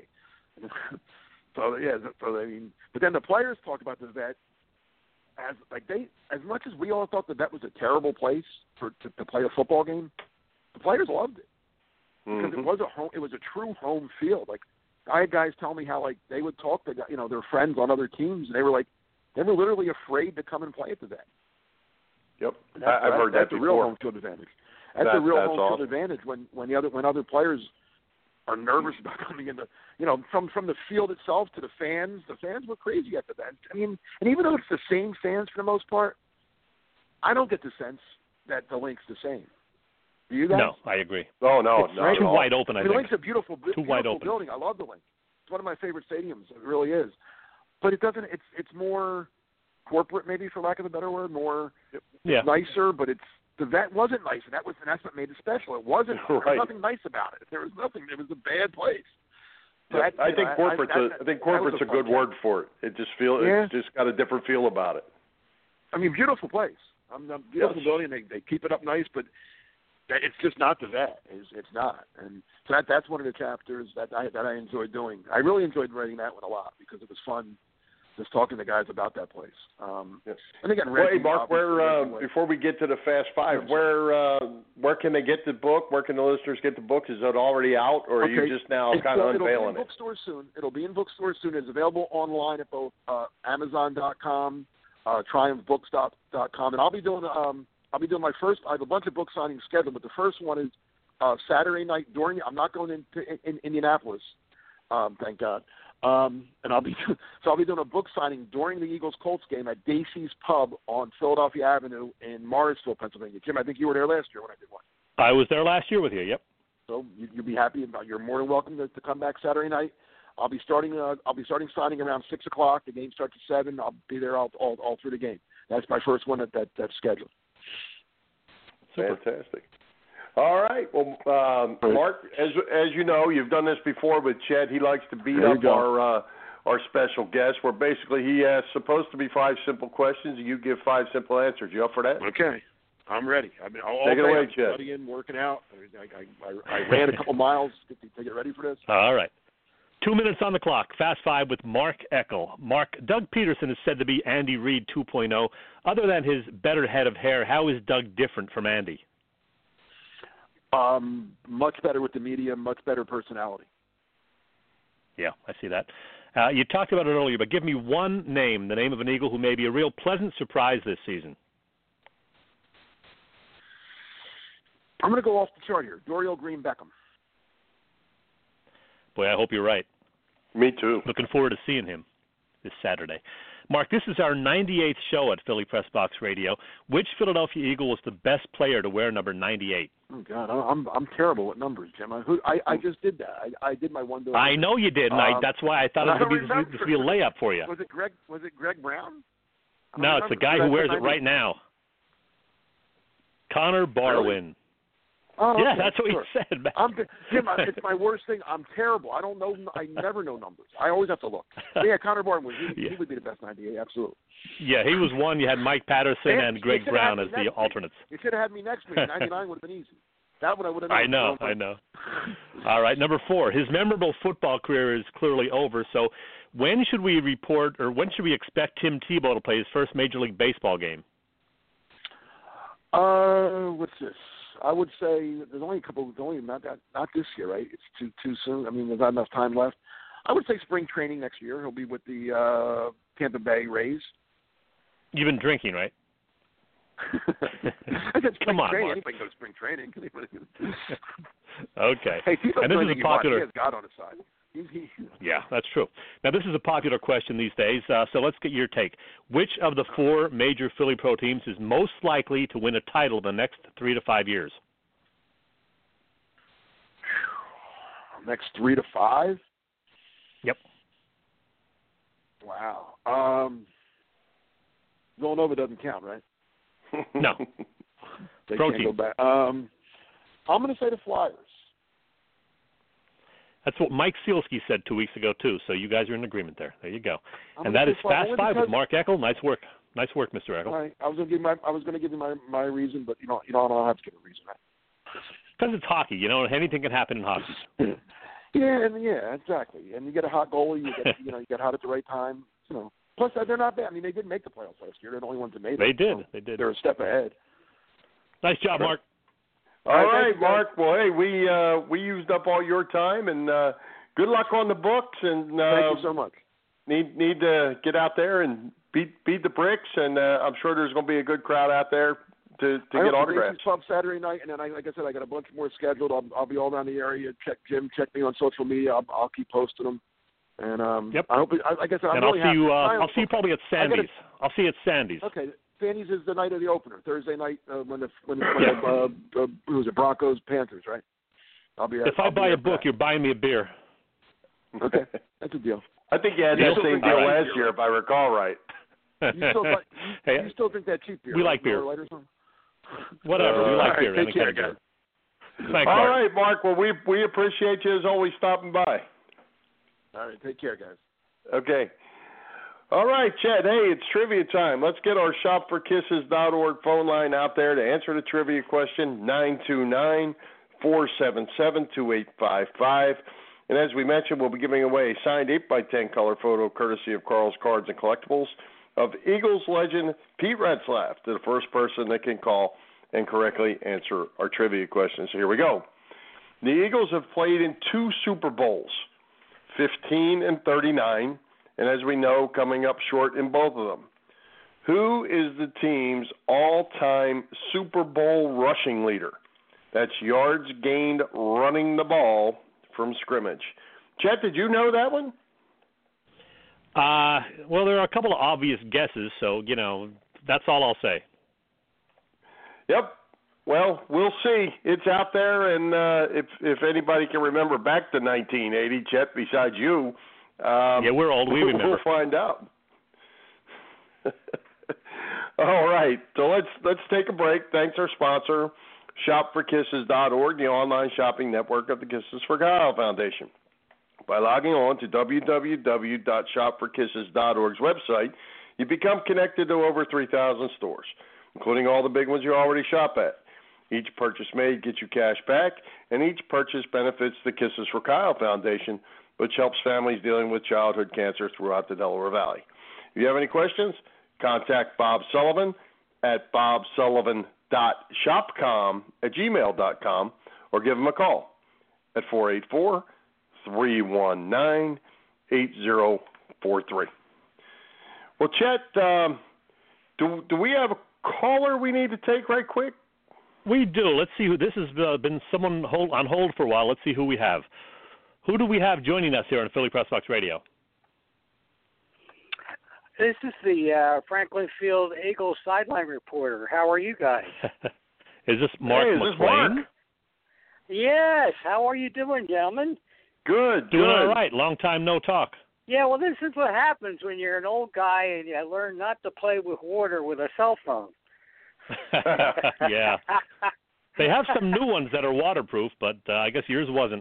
so yeah, so I mean, but then the players talk about the vet as like they as much as we all thought the vet was a terrible place for to, to play a football game. The players loved it because mm-hmm. it was a home. It was a true home field. Like I had guys tell me how like they would talk to you know their friends on other teams, and they were like they were literally afraid to come and play at the vet. Yep, That's, I've heard that's that a before. real home field advantage. That's that, a real that's home awesome. field advantage when when the other when other players are nervous about coming into you know from from the field itself to the fans. The fans were crazy at the vet. I mean, and even though it's the same fans for the most part, I don't get the sense that the link's the same. Do you guys? No, I agree. Oh no, It's not Too at all. wide open, I I mean, the think. Link's a beautiful, Too beautiful wide open. building. I love the Link. It's one of my favorite stadiums. It really is. But it doesn't. It's it's more corporate, maybe for lack of a better word. More Yeah. nicer, but it's the vet wasn't nice, and that was and that's what made it special. It wasn't. There Right. was nothing nice about it. There was nothing. It was a bad place. So Yeah, that, I you think know, corporate's I, I, a, I think corporate's a that was good fun word game. for it. It just feel Yeah. it's just got a different feel about it. I mean, beautiful place. I'm a beautiful Yes. building. They they keep it up nice, but it's just not the vet. It's, it's not, and so that that's one of the chapters that I that I enjoyed doing. I really enjoyed writing that one a lot because it was fun, just talking to guys about that place. Um, Yes. And again, Well, hey, Reggie, Mark, where uh, obviously, before we get to the Fast Five, Yes. where uh, where can they get the book? Where can the listeners get the book? Is it already out, or are Okay. you just now It's, kind of uh, it'll be in unveiling it? bookstores soon. It'll be in bookstores soon. It's available online at both uh, Amazon dot com, uh, Triumph Books dot com, and I'll be doing um, I'll be doing my first. I have a bunch of book signings scheduled, but the first one is uh, Saturday night during. I'm not going into in, in Indianapolis, um, thank God. Um, and I'll be so I'll be doing a book signing during the Eagles Colts game at Dacey's Pub on Philadelphia Avenue in Morrisville, Pennsylvania. Jim, I think you were there last year when I did one. I was there last year with you. Yep. So you, you'll be happy about. You're more than welcome to, to come back Saturday night. I'll be starting. Uh, I'll be starting signing around six o'clock. The game starts at seven. I'll be there all all, all through the game. That's my first one that, that that's scheduled. Super. Fantastic. All right. Well, um, Mark, as as you know, you've done this before with Chet. He likes to beat There you up go. our uh, our special guest, where basically he asks supposed to be five simple questions, and you give five simple answers. You up for that? Okay, I'm ready. I mean, all Take it day away, I'm Chet. studying, working out. I, I, I, I ran a couple miles to, to get ready for this. All right. Two minutes on the clock. Fast Five with Mark Eckel. Mark, Doug Peterson is said to be Andy Reid two point oh. Other than his better head of hair, how is Doug different from Andy? Um, much better with the media, much better personality. Yeah, I see that. Uh, you talked about it earlier, but give me one name, the name of an Eagle who may be a real pleasant surprise this season. I'm going to go off the chart here. Dorial Green Beckham. Boy, I hope you're right. Me too. Looking forward to seeing him this Saturday. Mark, this is our ninety-eighth show at Philly Press Box Radio. Which Philadelphia Eagle was the best player to wear number ninety-eight? Oh God, I'm I'm terrible at numbers, Jim. I who, I, I just did that. I, I did my one. To I know you did, and I, Um, that's why I thought it I was going don't to be, this would be a layup for you. Was it Greg? Was it Greg Brown? I don't No, it's the remember. guy That's who wears the it right now. Connor Barwin. Oh, yeah, okay, that's what sure. he said. Man. I'm, Jim, it's my worst thing. I'm terrible. I don't know. I never know numbers. I always have to look. But yeah, Connor Barton was. He, yeah. he would be the best ninety-eight. Absolutely. Yeah, he was one. You had Mike Patterson and, and Greg Brown as the alternates. You should have had me next week. ninety-nine would have been easy. That one I would have. I know, I know. All right, number four. His memorable football career is clearly over. So, when should we report, or when should we expect Tim Tebow to play his first Major League Baseball game? Uh, what's this? I would say there's only a couple. There's only not that. Not this year, right? It's too too soon. I mean, there's not enough time left. I would say spring training next year. He'll be with the uh, Tampa Bay Rays. You've been drinking, right? I said spring Come on, training. Mark. Anybody goes to spring training. Okay. Hey, and this is a popular. He has God on his side. He, he... Yeah, that's true. Now, this is a popular question these days, uh, so let's get your take. Which of the four major Philly pro teams is most likely to win a title in the next three to five years? Next three to five? Yep. Wow. Um, Villanova doesn't count, right? No. They Pro can't team. go back. Um, I'm going to say the Flyers. That's what Mike Sealski said two weeks ago, too, so you guys are in agreement there. There you go. I'm and gonna that is say Flyers. Fast Five because... with Mark Eckel. Nice work. Nice work, Mister Eckel. Right. I was going to give my I was going to give you my, my reason, but you know you know I don't have to give a reason. Because it's hockey, you know, anything can happen in hockey. yeah, and yeah, exactly. And you get a hot goalie, you get you know you get hot at the right time. You know, plus they're not bad. I mean, they did make the playoffs last year. They're the only ones that made it. They did. So they did. They're a step ahead. Nice job, Mark. All, all right, right Mark. Well, hey, we uh, we used up all your time, and uh, good luck on the books. And uh, thank you so much. Need need to get out there and beat beat the bricks, and uh, I'm sure there's going to be a good crowd out there to, to I get hope autographs. Club Saturday night, and then I, like I said, I got a bunch more scheduled. I'll, I'll be all down the area. Check Jim. Check me on social media. I'll, I'll keep posting them. And um, yep. I hope. It, I, like I said, I'm and really I'll see happy. you. Uh, I, I'll see you probably at Sandy's. Gotta, I'll see you at Sandy's. Okay, Sandy's is the night of the opener, Thursday night uh, when the when, the, when the uh, uh, who was it, Broncos Panthers, right? I'll be. If I'll I buy be a book, back. you're buying me a beer. Okay, that's a deal. I think you had that same deal right. last year, if I recall right. You still, you, hey, you still drink that cheap beer? We right? like beer. Light or something? Whatever, uh, we like right, beer. Take care, guys. Thanks, all Mark. right, Mark. Well, we we appreciate you as always stopping by. All right, take care, guys. Okay. All right, Chad. Hey, it's trivia time. Let's get our shop for kisses dot org phone line out there to answer the trivia question, nine two nine, four seven seven, two eight five five. And as we mentioned, we'll be giving away a signed eight by ten color photo courtesy of Carl's Cards and Collectibles of Eagles legend Pete Retzlaff to the first person that can call and correctly answer our trivia question. So here we go. The Eagles have played in two Super Bowls, fifteen and thirty-nine, and as we know, coming up short in both of them. Who is the team's all-time Super Bowl rushing leader? That's yards gained running the ball from scrimmage. Chet, did you know that one? Uh, well, there are a couple of obvious guesses, so, you know, that's all I'll say. Yep. Well, we'll see. It's out there, and uh, if if anybody can remember back to nineteen eighty, Chet, besides you, um, yeah, we're old. We remember. We'll find out. All right. So let's let's take a break. Thanks our sponsor, shop for kisses dot org, the online shopping network of the Kisses for Kyle Foundation. By logging on to w w w dot shop for kisses dot org's website, you become connected to over three thousand stores, including all the big ones you already shop at. Each purchase made gets you cash back, and each purchase benefits the Kisses for Kyle Foundation, which helps families dealing with childhood cancer throughout the Delaware Valley. If you have any questions, contact Bob Sullivan at bob sullivan dot shopcom at gmail dot com or give him a call at four eight four, three one nine, eight zero four three. Well, Chet, um, do, do we have a caller we need to take right quick? We do. Let's see who this has uh, been someone hold, on hold for a while. Let's see who we have. Who do we have joining us here on Philly Press Box Radio? This is the uh, Franklin Field Eagles sideline reporter. How are you guys? Is this Mark hey, is McLean? This Mark? Yes. How are you doing, gentlemen? Good. Doing good. all right. Long time no talk. Yeah, well, this is what happens when you're an old guy and you learn not to play with water with a cell phone. Yeah. They have some new ones that are waterproof, but uh, I guess yours wasn't.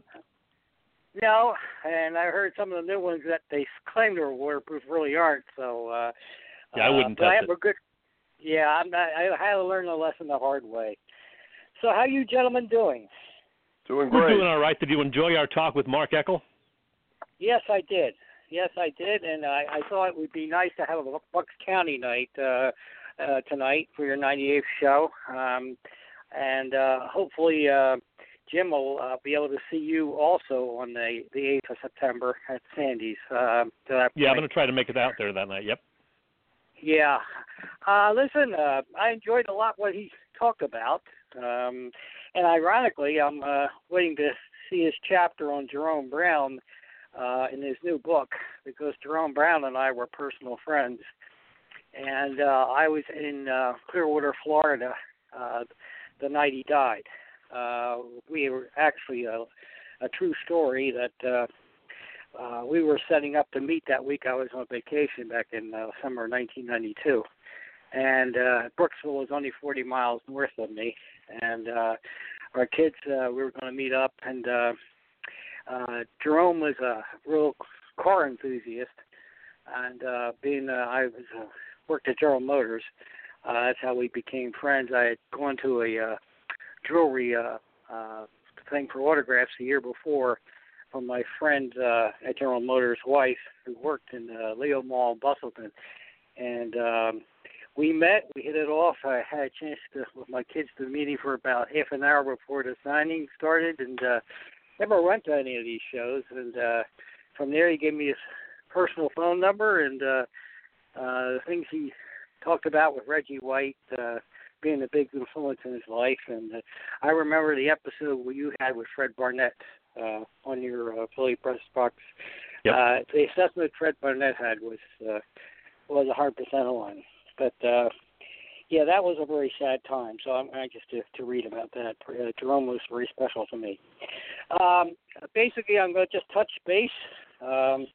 No, and I heard some of the new ones that they claim they're waterproof really aren't. So uh, yeah, I wouldn't uh, touch I have it. A good, yeah, I'm not, I had to learn the lesson the hard way. So how you gentlemen doing? Doing We're great. doing all right. Did you enjoy our talk with Mark Eckel? Yes, I did. Yes, I did, and I, I thought it would be nice to have a Bucks County night uh, uh, tonight for your ninety-eighth show, um, and uh, hopefully uh, Jim will uh, be able to see you also on the, the eighth of September at Sandy's. Uh, to yeah, I'm going to try to make it out there that night, yep. Yeah. Uh, listen, uh, I enjoyed a lot what he talked about, um, and ironically, I'm uh, waiting to see his chapter on Jerome Brown Uh, in his new book, because Jerome Brown and I were personal friends. And uh, I was in uh, Clearwater, Florida, uh, the night he died. Uh, we were actually a, a true story that uh, uh, we were setting up to meet that week. I was on vacation back in uh, summer nineteen ninety-two. And uh, Brooksville was only forty miles north of me. And uh, our kids, uh, we were going to meet up, and uh, Uh, Jerome was a real car enthusiast, and uh, being uh, I was uh, worked at General Motors, uh, that's how we became friends. I had gone to a uh, jewelry uh, uh, thing for autographs the year before from my friend uh, at General Motors' wife, who worked in uh, Leo Mall, Bustleton, and um, we met. We hit it off. I had a chance to with my kids to meet him for about half an hour before the signing started, and uh, never went to any of these shows, and uh, from there he gave me his personal phone number, and uh, uh, the things he talked about with Reggie White uh, being a big influence in his life. And uh, I remember the episode where you had with Fred Barnett uh, on your uh, Philly Press Box. Yep. Uh, the assessment Fred Barnett had was uh, was a hard percent on, but uh, yeah, that was a very sad time, so I'm anxious to, to read about that. Uh, Jerome was very special to me. Um, basically, I'm going to just touch base um,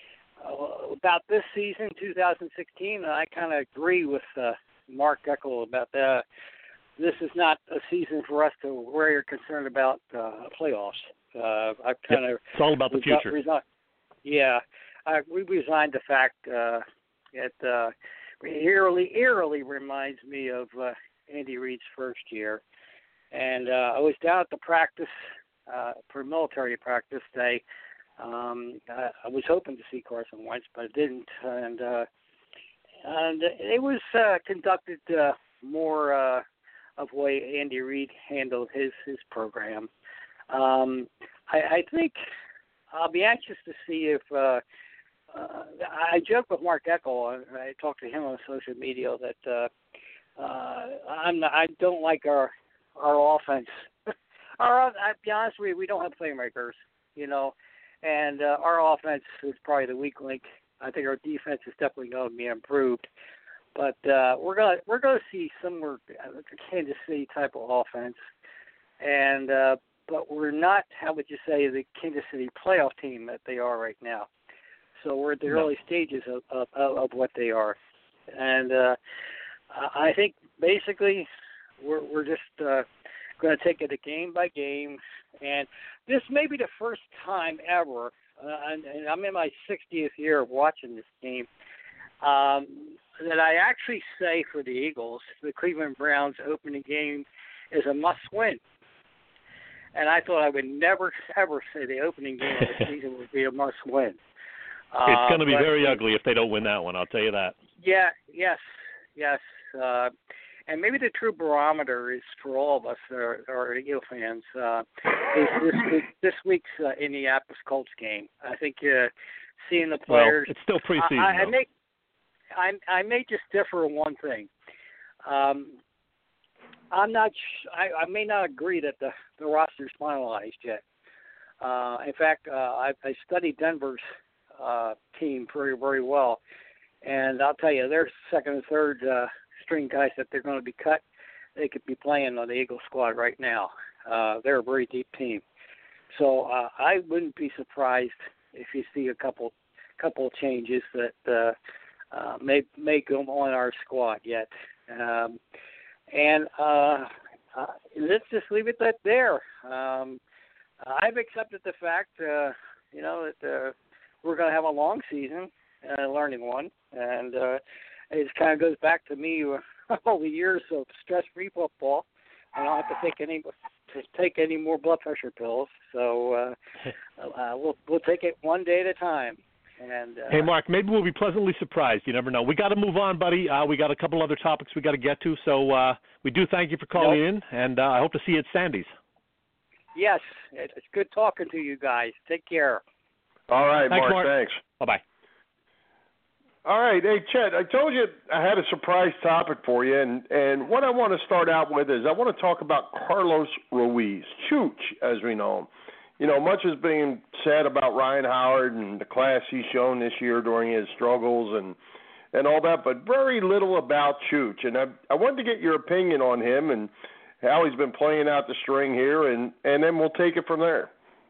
about this season, two thousand sixteen, and I kind of agree with uh, Mark Eckel about that. This is not a season for us to worry or concerned about uh, playoffs. Uh, I've kind of yep. It's all about the future. Resi- yeah, I, we resigned the fact uh, that uh, eerily, eerily reminds me of uh, Andy Reid's first year. And uh, I was down at the practice uh, for military practice day. Um, I, I was hoping to see Carson Wentz, but I didn't. And uh, and it was uh, conducted uh, more uh, of the way Andy Reid handled his his program. Um, I, I think I'll be anxious to see if. Uh, Uh, I joke with Mark Eckel. I, I talked to him on social media that uh, uh, I'm not, I don't like our our offense. our, I'll be honest with you, we don't have playmakers, you know, and uh, our offense is probably the weak link. I think our defense is definitely going to be improved, but uh, we're gonna we're gonna see similar uh, Kansas City type of offense, and uh, but we're not, how would you say, the Kansas City playoff team that they are right now. So we're at the no. early stages of, of, of what they are. And uh, I think basically we're, we're just uh, going to take it a game by game. And this may be the first time ever, uh, and, and I'm in my sixtieth year of watching this game, um, that I actually say for the Eagles, the Cleveland Browns opening game is a must-win. And I thought I would never, ever say the opening game of the season would be a must-win. It's going to be uh, very ugly if they don't win that one, I'll tell you that. Yeah, yes, yes. Uh, and maybe the true barometer is for all of us that are, are Eagle fans uh, is this, week, this week's uh, Indianapolis Colts game. I think uh, seeing the players. Well, it's still preseason, I, I, though. may, I, I may just differ in one thing. Um, I'm not. Sh- I, I may not agree that the, the roster's finalized yet. Uh, in fact, uh, I, I studied Denver's Uh, team very, very well. And I'll tell you, their second and third uh, string guys that they're going to be cut, they could be playing on the Eagle squad right now. Uh, they're a very deep team. So uh, I wouldn't be surprised if you see a couple couple changes that uh, uh, may, may go on our squad yet. Um, and uh, uh, let's just leave it that there. Um, I've accepted the fact, uh, you know, that uh, we're going to have a long season, uh, learning one, and uh, it kind of goes back to me uh, all the years of stress-free football. I don't have to take any to take any more blood pressure pills, so uh, uh, we'll we'll take it one day at a time. And uh, hey, Mark, maybe we'll be pleasantly surprised. You never know. We got to move on, buddy. Uh, we got a couple other topics we got to get to, so uh, we do thank you for calling yep. in, and uh, I hope to see you at Sandy's. Yes, it's good talking to you guys. Take care. All right, thanks, Mark, Mark. Thanks. Bye-bye. All right. Hey, Chet, I told you I had a surprise topic for you, and, and what I want to start out with is I want to talk about Carlos Ruiz, Chooch, as we know him. You know, much is being said about Ryan Howard and the class he's shown this year during his struggles and and all that, but very little about Chooch. And I, I wanted to get your opinion on him and how he's been playing out the string here, and, and then we'll take it from there.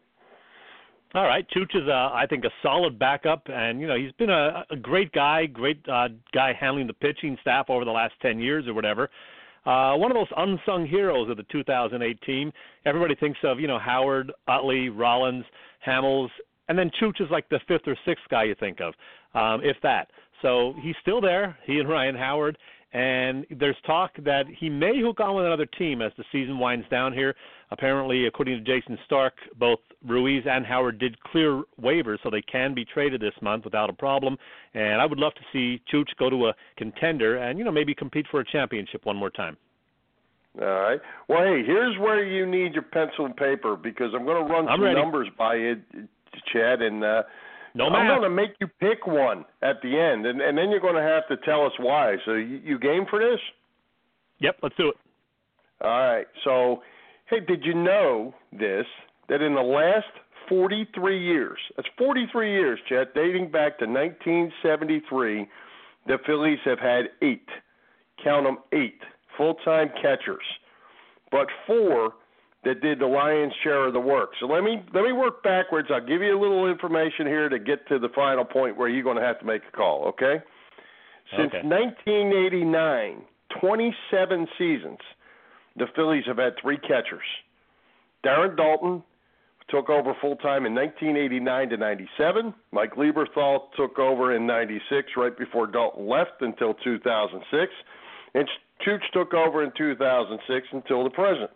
All right, Chooch is, uh, I think, a solid backup, and you know he's been a, a great guy, great uh, guy handling the pitching staff over the last ten years or whatever. Uh, one of those unsung heroes of the two thousand eight team. Everybody thinks of, you know, Howard, Utley, Rollins, Hamels, and then Chooch is like the fifth or sixth guy you think of, um, if that. So he's still there, he and Ryan Howard, and there's talk that he may hook on with another team as the season winds down here. Apparently, according to Jason Stark, both Ruiz and Howard did clear waivers, so they can be traded this month without a problem. And I would love to see Chooch go to a contender and, you know, maybe compete for a championship one more time. All right. Well, hey, here's where you need your pencil and paper because I'm going to run I'm some ready. numbers by you, Chad, and uh, no I'm going to make you pick one at the end, and, and then you're going to have to tell us why. So you, you game for this? Yep, let's do it. All right. So, hey, did you know this, that in the last forty-three years, that's forty-three years, Chet, dating back to nineteen seventy-three, the Phillies have had eight, count them eight, full-time catchers, but four that did the lion's share of the work. So let me let me work backwards. I'll give you a little information here to get to the final point where you're going to have to make a call, okay? Since okay. nineteen eighty-nine, twenty-seven seasons, the Phillies have had three catchers. Darren Daulton took over full-time in nineteen eighty-nine to ninety-seven. Mike Lieberthal took over in ninety-six, right before Daulton left, until two thousand six. And Chooch took over in two thousand six until the present.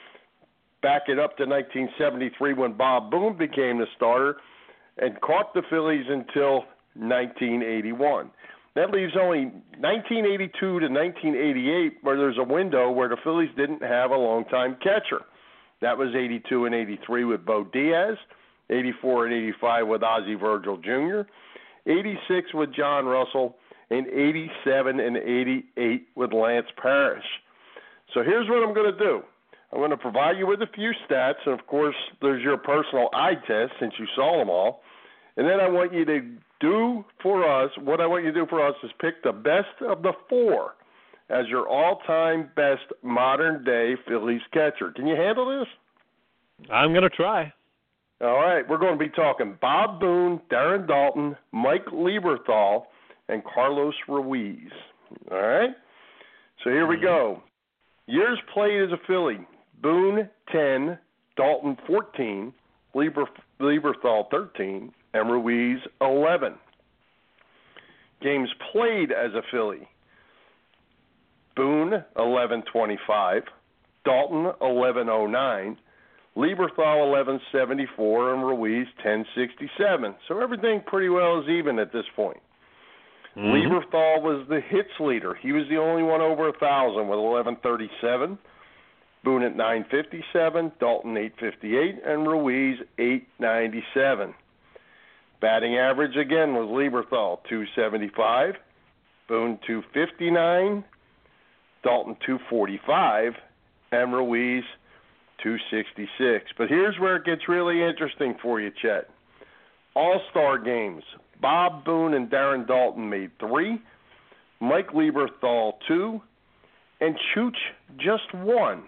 Back it up to nineteen seventy-three when Bob Boone became the starter and caught the Phillies until nineteen eighty-one. That leaves only nineteen eighty-two to nineteen eighty-eight where there's a window where the Phillies didn't have a long-time catcher. That was eighty-two and eighty-three with Bo Diaz, eighty-four and eighty-five with Ozzie Virgil Junior, eighty-six with John Russell, and eighty-seven and eighty-eight with Lance Parrish. So here's what I'm going to do. I'm going to provide you with a few stats, and, of course, there's your personal eye test since you saw them all. And then I want you to do for us, what I want you to do for us is pick the best of the four as your all-time best modern-day Phillies catcher. Can you handle this? I'm going to try. All right. We're going to be talking Bob Boone, Darren Daulton, Mike Lieberthal, and Carlos Ruiz. All right? So here we go. Years played as a Philly. Boone, ten, Daulton, fourteen, Lieber, Lieberthal, thirteen, and Ruiz, eleven. Games played as a Philly. Boone, eleven twenty-five, Daulton, eleven oh nine, Lieberthal, eleven seventy-four, and Ruiz, ten sixty-seven. So everything pretty well is even at this point. Mm-hmm. Lieberthal was the hits leader. He was the only one over one thousand with eleven thirty-seven. Boone at nine fifty-seven, Daulton eight fifty-eight, and Ruiz eight ninety-seven. Batting average again was Lieberthal two seventy-five, Boone two fifty-nine, Daulton two forty-five, and Ruiz two sixty-six. But here's where it gets really interesting for you, Chet. All-Star games. Bob Boone and Darren Daulton made three, Mike Lieberthal two, and Chooch just one.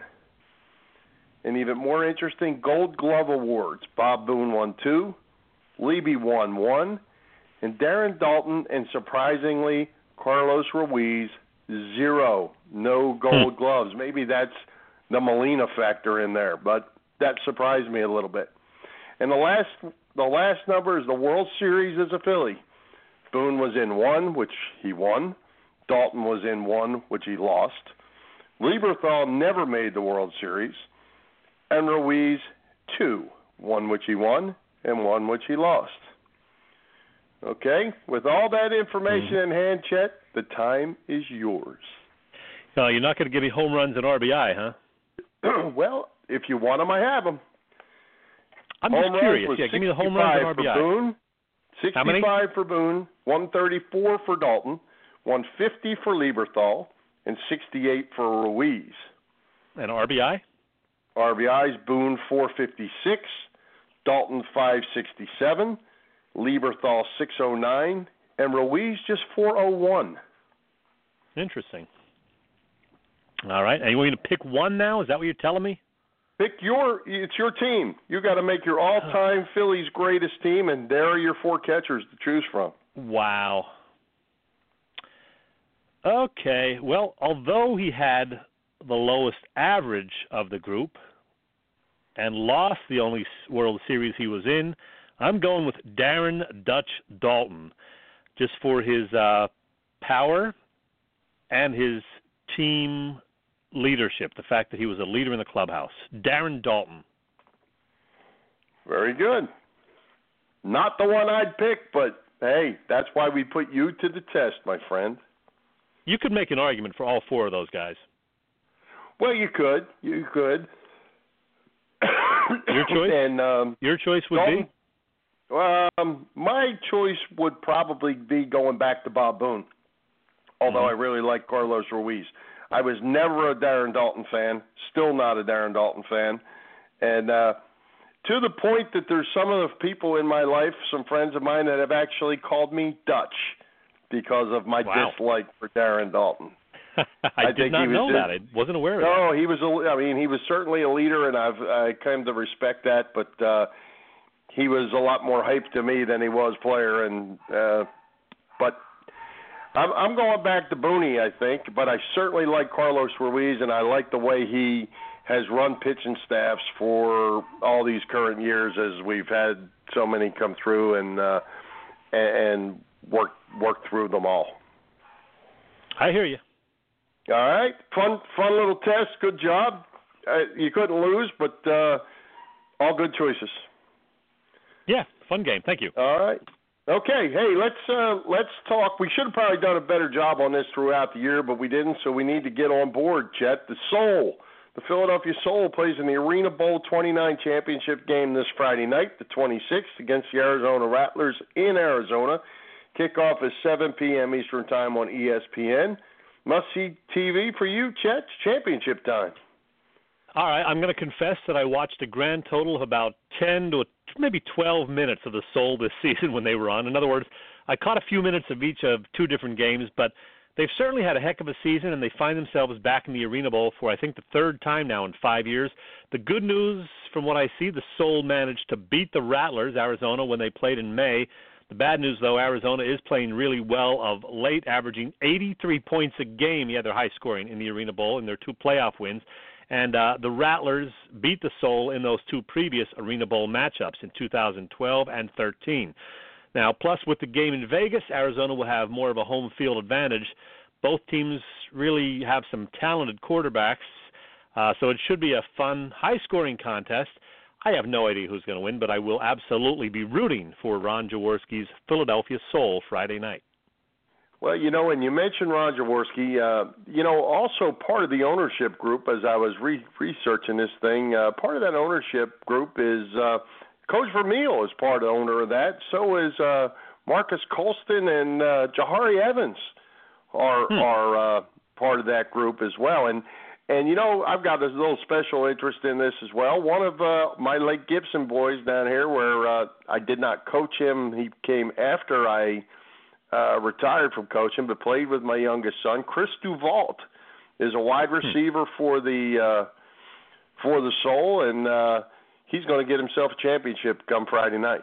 And even more interesting, Gold Glove Awards. Bob Boone won two, Lieby won one, and Darren Daulton and, surprisingly, Carlos Ruiz, zero. No Gold Gloves. Maybe that's the Molina factor in there, but that surprised me a little bit. And the last the last number is the World Series as a Philly. Boone was in one, which he won. Dalton was in one, which he lost. Lieberthal never made the World Series. And Ruiz, two, one which he won and one which he lost. Okay? With all that information mm-hmm. in hand, Chet, the time is yours. Uh, you're not going to give me home runs and R B I, huh? Well, if you want them, I have them. I'm home just curious. Yeah, give me the home runs and R B I. For Boone, sixty-five How many? for Boone, one thirty-four for Dalton, one fifty for Lieberthal, and sixty-eight for Ruiz. And R B I? R B Is, Boone four fifty-six, Dalton five sixty-seven, Lieberthal six oh nine, and Ruiz just four oh one. Interesting. All right. And you want me to pick one now? Is that what you're telling me? Pick your, it's your team. You got to make your all-time Phillies greatest team, and there are your four catchers to choose from. Wow. Okay. Well, although he had the lowest average of the group and lost the only World Series he was in, I'm going with Darren Dutch Dalton, just for his uh, power and his team leadership, the fact that he was a leader in the clubhouse. Darren Dalton. Very good. Not the one I'd pick, but hey, that's why we put you to the test, my friend. You could make an argument for all four of those guys. Well, you could. You could. Your choice? And, um, Your choice would Dalton, be? Um, my choice would probably be going back to Bob Boone, although mm-hmm. I really like Carlos Ruiz. I was never a Darren Dalton fan, still not a Darren Dalton fan. And uh, to the point that there's some of the people in my life, some friends of mine, that have actually called me Dutch because of my wow. dislike for Darren Dalton. I, I did think not he was know just, that. I wasn't aware of no, that. No, he was. A, I mean, he was certainly a leader, and I've I come to respect that. But uh, he was a lot more hype to me than he was player. And uh, but I'm, I'm going back to Booney, I think. But I certainly like Carlos Ruiz, and I like the way he has run pitching staffs for all these current years, as we've had so many come through and uh, and work work through them all. I hear you. All right, fun, fun little test. Good job. Uh, you couldn't lose, but uh, all good choices. Yeah, fun game. Thank you. All right. Okay. Hey, let's uh, let's talk. We should have probably done a better job on this throughout the year, but we didn't. So we need to get on board, Chet. The Soul, the Philadelphia Soul, plays in the Arena Bowl twenty-nine championship game this Friday night, the twenty-sixth, against the Arizona Rattlers in Arizona. Kickoff is seven p.m. Eastern Time on E S P N. Must-see T V for you, Chet. Championship time. All right, I'm going to confess that I watched a grand total of about ten to maybe twelve minutes of the Soul this season when they were on. In other words, I caught a few minutes of each of two different games, but they've certainly had a heck of a season, and they find themselves back in the Arena Bowl for, I think, the third time now in five years. The good news, from what I see, the Soul managed to beat the Rattlers, Arizona, when they played in May. The bad news, though, Arizona is playing really well of late, averaging eighty-three points a game. Yeah, they're high scoring in the Arena Bowl in their two playoff wins. And uh, the Rattlers beat the Soul in those two previous Arena Bowl matchups in two thousand twelve and thirteen. Now, plus with the game in Vegas, Arizona will have more of a home field advantage. Both teams really have some talented quarterbacks, uh, so it should be a fun, high-scoring contest. I have no idea who's going to win, but I will absolutely be rooting for Ron Jaworski's Philadelphia Soul Friday night. Well, you know, and you mentioned Ron Jaworski, uh, you know, also part of the ownership group, as I was re- researching this thing, uh, part of that ownership group is uh, Coach Vermeil is part of owner of that. So is uh, Marcus Colston and uh, Jahari Evans are, hmm. are uh, part of that group as well. And And, you know, I've got this little special interest in this as well. One of uh, my Lake Gibson boys down here where uh, I did not coach him. He came after I uh, retired from coaching, but played with my youngest son. Chris Duvalt is a wide receiver for the uh, for the Soul, and uh, he's going to get himself a championship come Friday night.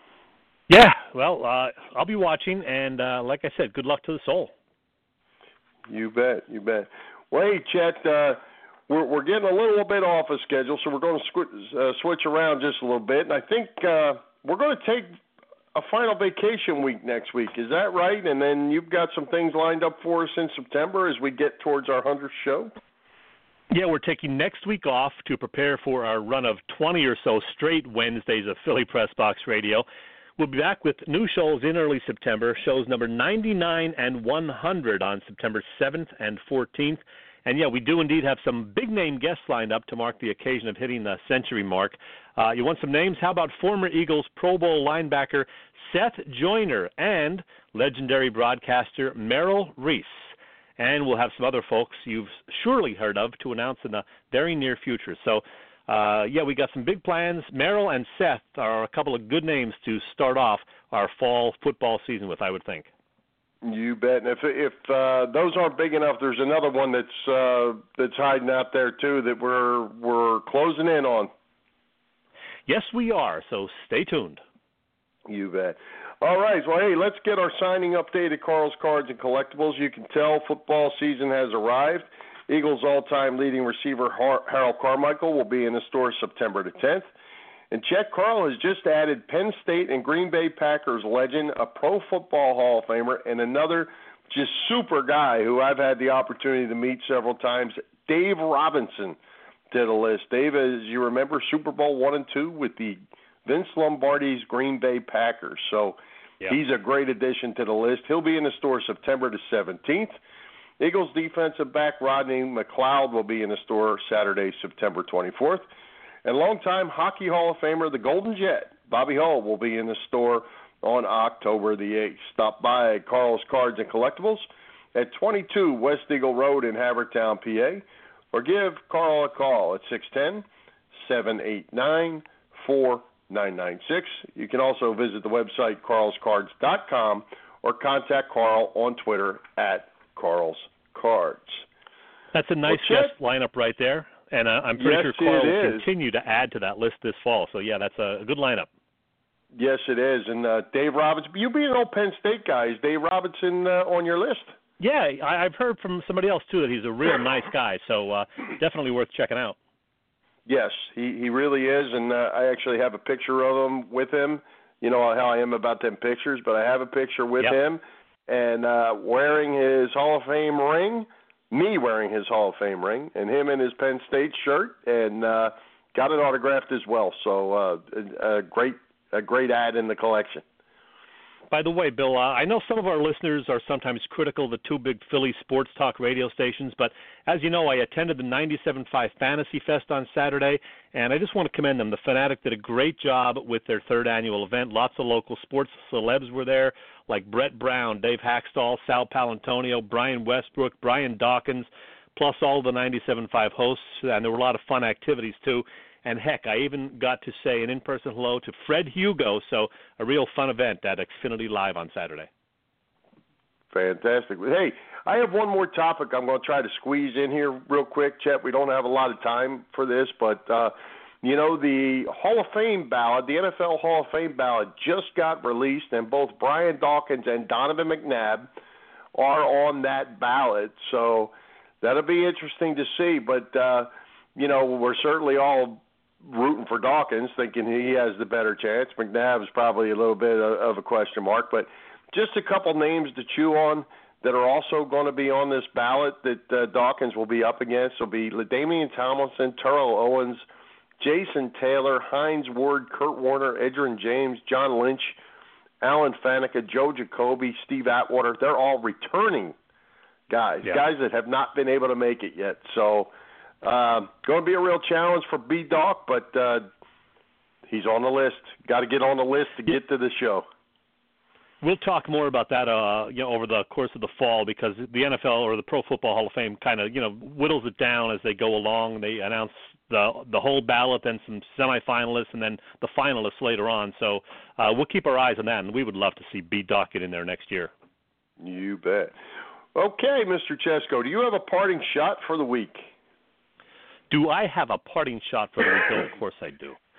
Yeah, well, uh, I'll be watching, and uh, like I said, good luck to the Soul. You bet, you bet. Well, hey, Chet, uh, we're, we're getting a little bit off of schedule, so we're going to sw- uh, switch around just a little bit. And I think uh, we're going to take a final vacation week next week. Is that right? And then you've got some things lined up for us in September as we get towards our hundredth show? Yeah, we're taking next week off to prepare for our run of twenty or so straight Wednesdays of Philly Press Box Radio. We'll be back with new shows in early September, shows number ninety-nine and one hundred on September seventh and fourteenth. And, yeah, we do indeed have some big-name guests lined up to mark the occasion of hitting the century mark. Uh, you want some names? How about former Eagles Pro Bowl linebacker Seth Joyner and legendary broadcaster Merrill Reese? And we'll have some other folks you've surely heard of to announce in the very near future. So, uh, yeah, we got some big plans. Merrill and Seth are a couple of good names to start off our fall football season with, I would think. You bet. And if if uh, those aren't big enough, there's another one that's uh, that's hiding out there too that we're we're closing in on. Yes, we are. So stay tuned. You bet. All right. Well, hey, let's get our signing update at Carl's Cards and Collectibles. You can tell football season has arrived. Eagles' all-time leading receiver Harold Carmichael will be in the store September the tenth. And Chet Carl has just added Penn State and Green Bay Packers legend, a Pro Football Hall of Famer, and another just super guy who I've had the opportunity to meet several times, Dave Robinson, to the list. Dave, as you remember, Super Bowl one and two with the Vince Lombardi's Green Bay Packers. So yep. He's a great addition to the list. He'll be in the store September the seventeenth. Eagles defensive back Rodney McLeod will be in the store Saturday, September twenty-fourth. And longtime Hockey Hall of Famer, the Golden Jet, Bobby Hull, will be in the store on October the eighth. Stop by Carl's Cards and Collectibles at twenty-two West Eagle Road in Havertown, P A, or give Carl a call at six one zero, seven eight nine, four nine nine six. You can also visit the website carls cards dot com or contact Carl on Twitter at Carl's Cards. That's a nice well, guest lineup right there. And uh, I'm pretty yes, sure Carl will is. continue to add to that list this fall. So, yeah, that's a, a good lineup. Yes, it is. And uh, Dave Robinson, you being an old Penn State guy, is Dave Robinson uh, on your list? Yeah, I, I've heard from somebody else, too, that he's a real nice guy. So uh, definitely worth checking out. Yes, he, he really is. And uh, I actually have a picture of him with him. You know how I am about them pictures, but I have a picture with yep. him and uh, wearing his Hall of Fame ring. Me wearing his Hall of Fame ring, and him in his Penn State shirt, and uh, got it autographed as well. So uh, a, a great, a great ad in the collection. By the way, Bill, uh, I know some of our listeners are sometimes critical of the two big Philly sports talk radio stations, but as you know, I attended the ninety-seven point five Fantasy Fest on Saturday, and I just want to commend them. The Fanatic did a great job with their third annual event. Lots of local sports celebs were there, like Brett Brown, Dave Hackstall, Sal Palantonio, Brian Westbrook, Brian Dawkins, plus all the ninety-seven point five hosts, and there were a lot of fun activities, too. And, heck, I even got to say an in-person hello to Fred Hugo, so a real fun event at Xfinity Live on Saturday. Fantastic. Hey, I have one more topic I'm going to try to squeeze in here real quick, Chet. We don't have a lot of time for this, but, uh, you know, the Hall of Fame ballot, the N F L Hall of Fame ballot just got released, and both Brian Dawkins and Donovan McNabb are on that ballot. So that'll be interesting to see. But, uh, you know, we're certainly all rooting for Dawkins, thinking he has the better chance. McNabb is probably a little bit of a question mark, but just a couple names to chew on that are also going to be on this ballot that uh, Dawkins will be up against will be LaDainian Tomlinson, Terrell Owens, Jason Taylor, Hines Ward, Kurt Warner, Edgerrin James, John Lynch, Alan Faneca, Joe Jacoby, Steve Atwater. They're all returning guys, yeah. guys that have not been able to make it yet. So uh, going to be a real challenge for B-Doc, but uh, he's on the list. Got to get on the list to get to the show. We'll talk more about that, uh, you know, over the course of the fall, because the N F L or the Pro Football Hall of Fame kind of, you know, whittles it down as they go along. They announce the the whole ballot, then some semifinalists, and then the finalists later on. So uh, we'll keep our eyes on that, and we would love to see B-Doc get in there next year. You bet. Okay, Mister Chesko, do you have a parting shot for the week? Do I have a parting shot for the week? Of course I do.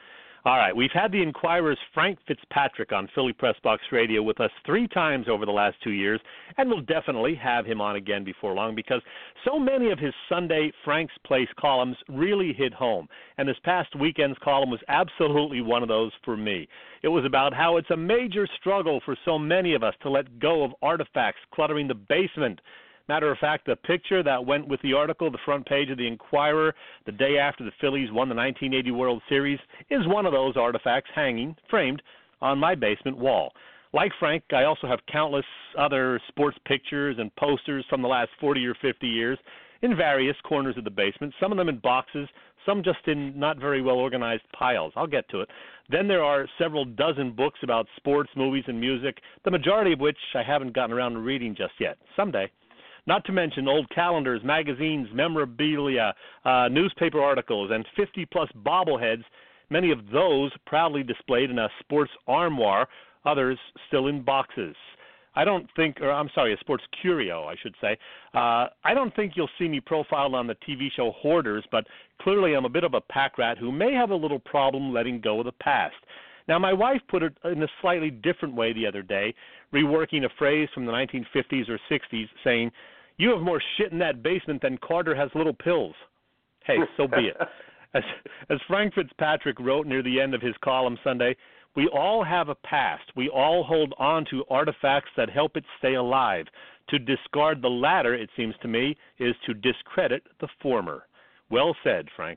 All right, we've had the Inquirer's Frank Fitzpatrick on Philly Press Box Radio with us three times over the last two years, and we'll definitely have him on again before long because so many of his Sunday Frank's Place columns really hit home, and this past weekend's column was absolutely one of those for me. It was about how it's a major struggle for so many of us to let go of artifacts cluttering the basement. Matter of fact, the picture that went with the article, the front page of the Inquirer, the day after the Phillies won the nineteen eighty World Series, is one of those artifacts hanging, framed, on my basement wall. Like Frank, I also have countless other sports pictures and posters from the last forty or fifty years in various corners of the basement, some of them in boxes, some just in not very well-organized piles. I'll get to it. Then there are several dozen books about sports, movies, and music, the majority of which I haven't gotten around to reading just yet. Someday. Not to mention old calendars, magazines, memorabilia, uh, newspaper articles, and fifty-plus bobbleheads, many of those proudly displayed in a sports armoire, others still in boxes. I don't think, or I'm sorry, a sports curio, I should say. Uh, I don't think you'll see me profiled on the T V show Hoarders, but clearly I'm a bit of a pack rat who may have a little problem letting go of the past. Now, my wife put it in a slightly different way the other day, reworking a phrase from the nineteen fifties or sixties, saying, "You have more shit in that basement than Carter has little pills." Hey, so be it. As, as Frank Fitzpatrick wrote near the end of his column Sunday, we all have a past. We all hold on to artifacts that help it stay alive. To discard the latter, it seems to me, is to discredit the former. Well said, Frank.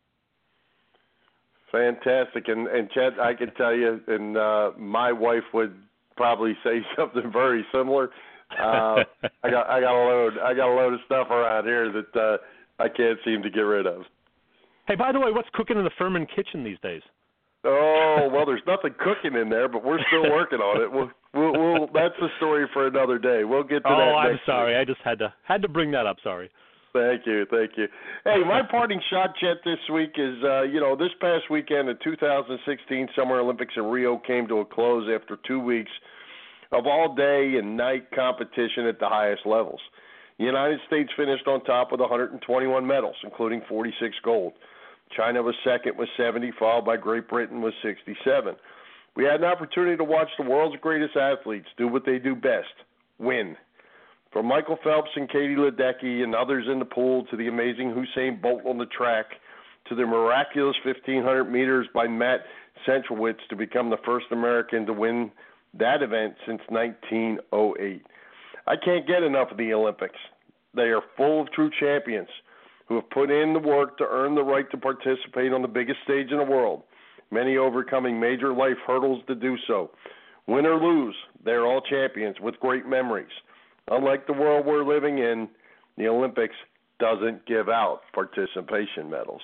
Fantastic. And, and Chet, I can tell you, and uh, my wife would probably say something very similar. uh, I got I got a load I got a load of stuff around here that uh, I can't seem to get rid of. Hey, by the way, what's cooking in the Furman kitchen these days? Oh, well, there's nothing cooking in there, but we're still working on it. We'll, we'll, we'll that's a story for another day. We'll get to oh, that. Oh, I'm next sorry. week. I just had to had to bring that up. Sorry. Thank you, thank you. Hey, my parting shot, Chet, this week is, uh, you know, this past weekend, the two thousand sixteen Summer Olympics in Rio came to a close after two weeks of all-day and night competition at the highest levels. The United States finished on top with one hundred twenty-one medals, including forty-six gold. China was second with seventy, followed by Great Britain with sixty-seven. We had an opportunity to watch the world's greatest athletes do what they do best, win. From Michael Phelps and Katie Ledecky and others in the pool to the amazing Usain Bolt on the track to the miraculous fifteen hundred meters by Matt Centrowitz to become the first American to win that event since nineteen oh eight. I can't get enough of the Olympics. They are full of true champions who have put in the work to earn the right to participate on the biggest stage in the world, many overcoming major life hurdles to do so. Win or lose, they're all champions with great memories. Unlike the world we're living in, the Olympics doesn't give out participation medals.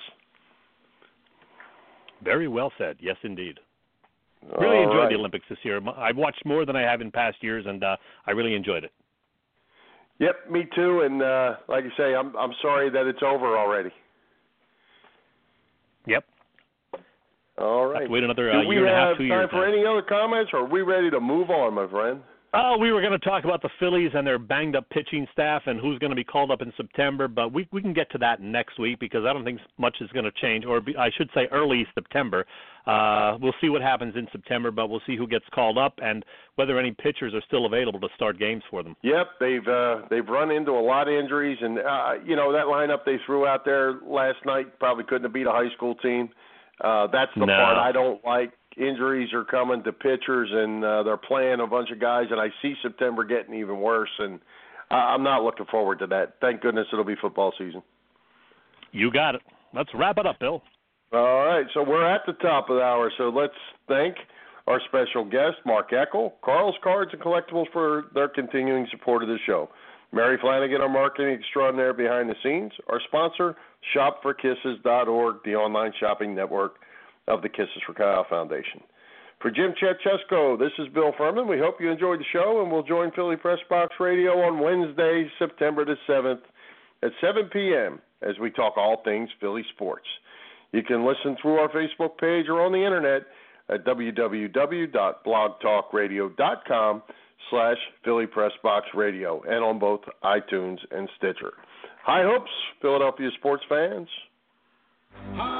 Very well said. Yes, indeed. Really all enjoyed right. the Olympics this year. I've watched more than I have in past years, and uh, I really enjoyed it. Yep, me too. And uh, like I say, I'm I'm sorry that it's over already. Yep. All right. Have to wait another Do uh, we year and a half, have two time years. for now. any other comments, or are we ready to move on, my friend? Oh, we were going to talk about the Phillies and their banged-up pitching staff and who's going to be called up in September, but we we can get to that next week because I don't think much is going to change, or be, I should say early September. Uh, we'll see what happens in September, but we'll see who gets called up and whether any pitchers are still available to start games for them. Yep, they've uh, they've run into a lot of injuries, and uh, you know that lineup they threw out there last night probably couldn't have beat a high school team. Uh, that's the No. part I don't like. Injuries are coming to pitchers, and uh, they're playing a bunch of guys, and I see September getting even worse, and uh, I'm not looking forward to that. Thank goodness it'll be football season. You got it. Let's wrap it up, Bill. All right, so we're at the top of the hour, so let's thank our special guest, Mark Eckel, Carl's Cards and Collectibles, for their continuing support of the show. Mary Flanagan, our marketing extraordinaire behind the scenes. Our sponsor, shop for kisses dot org, the online shopping network of the Kisses for Kyle Foundation. For Jim Chetchesko, this is Bill Furman. We hope you enjoyed the show, and we'll join Philly Press Box Radio on Wednesday, September the seventh at seven p.m. as we talk all things Philly sports. You can listen through our Facebook page or on the internet at w w w dot blog talk radio dot com slash Philly Press Box Radio and on both iTunes and Stitcher. High hopes, Philadelphia sports fans. High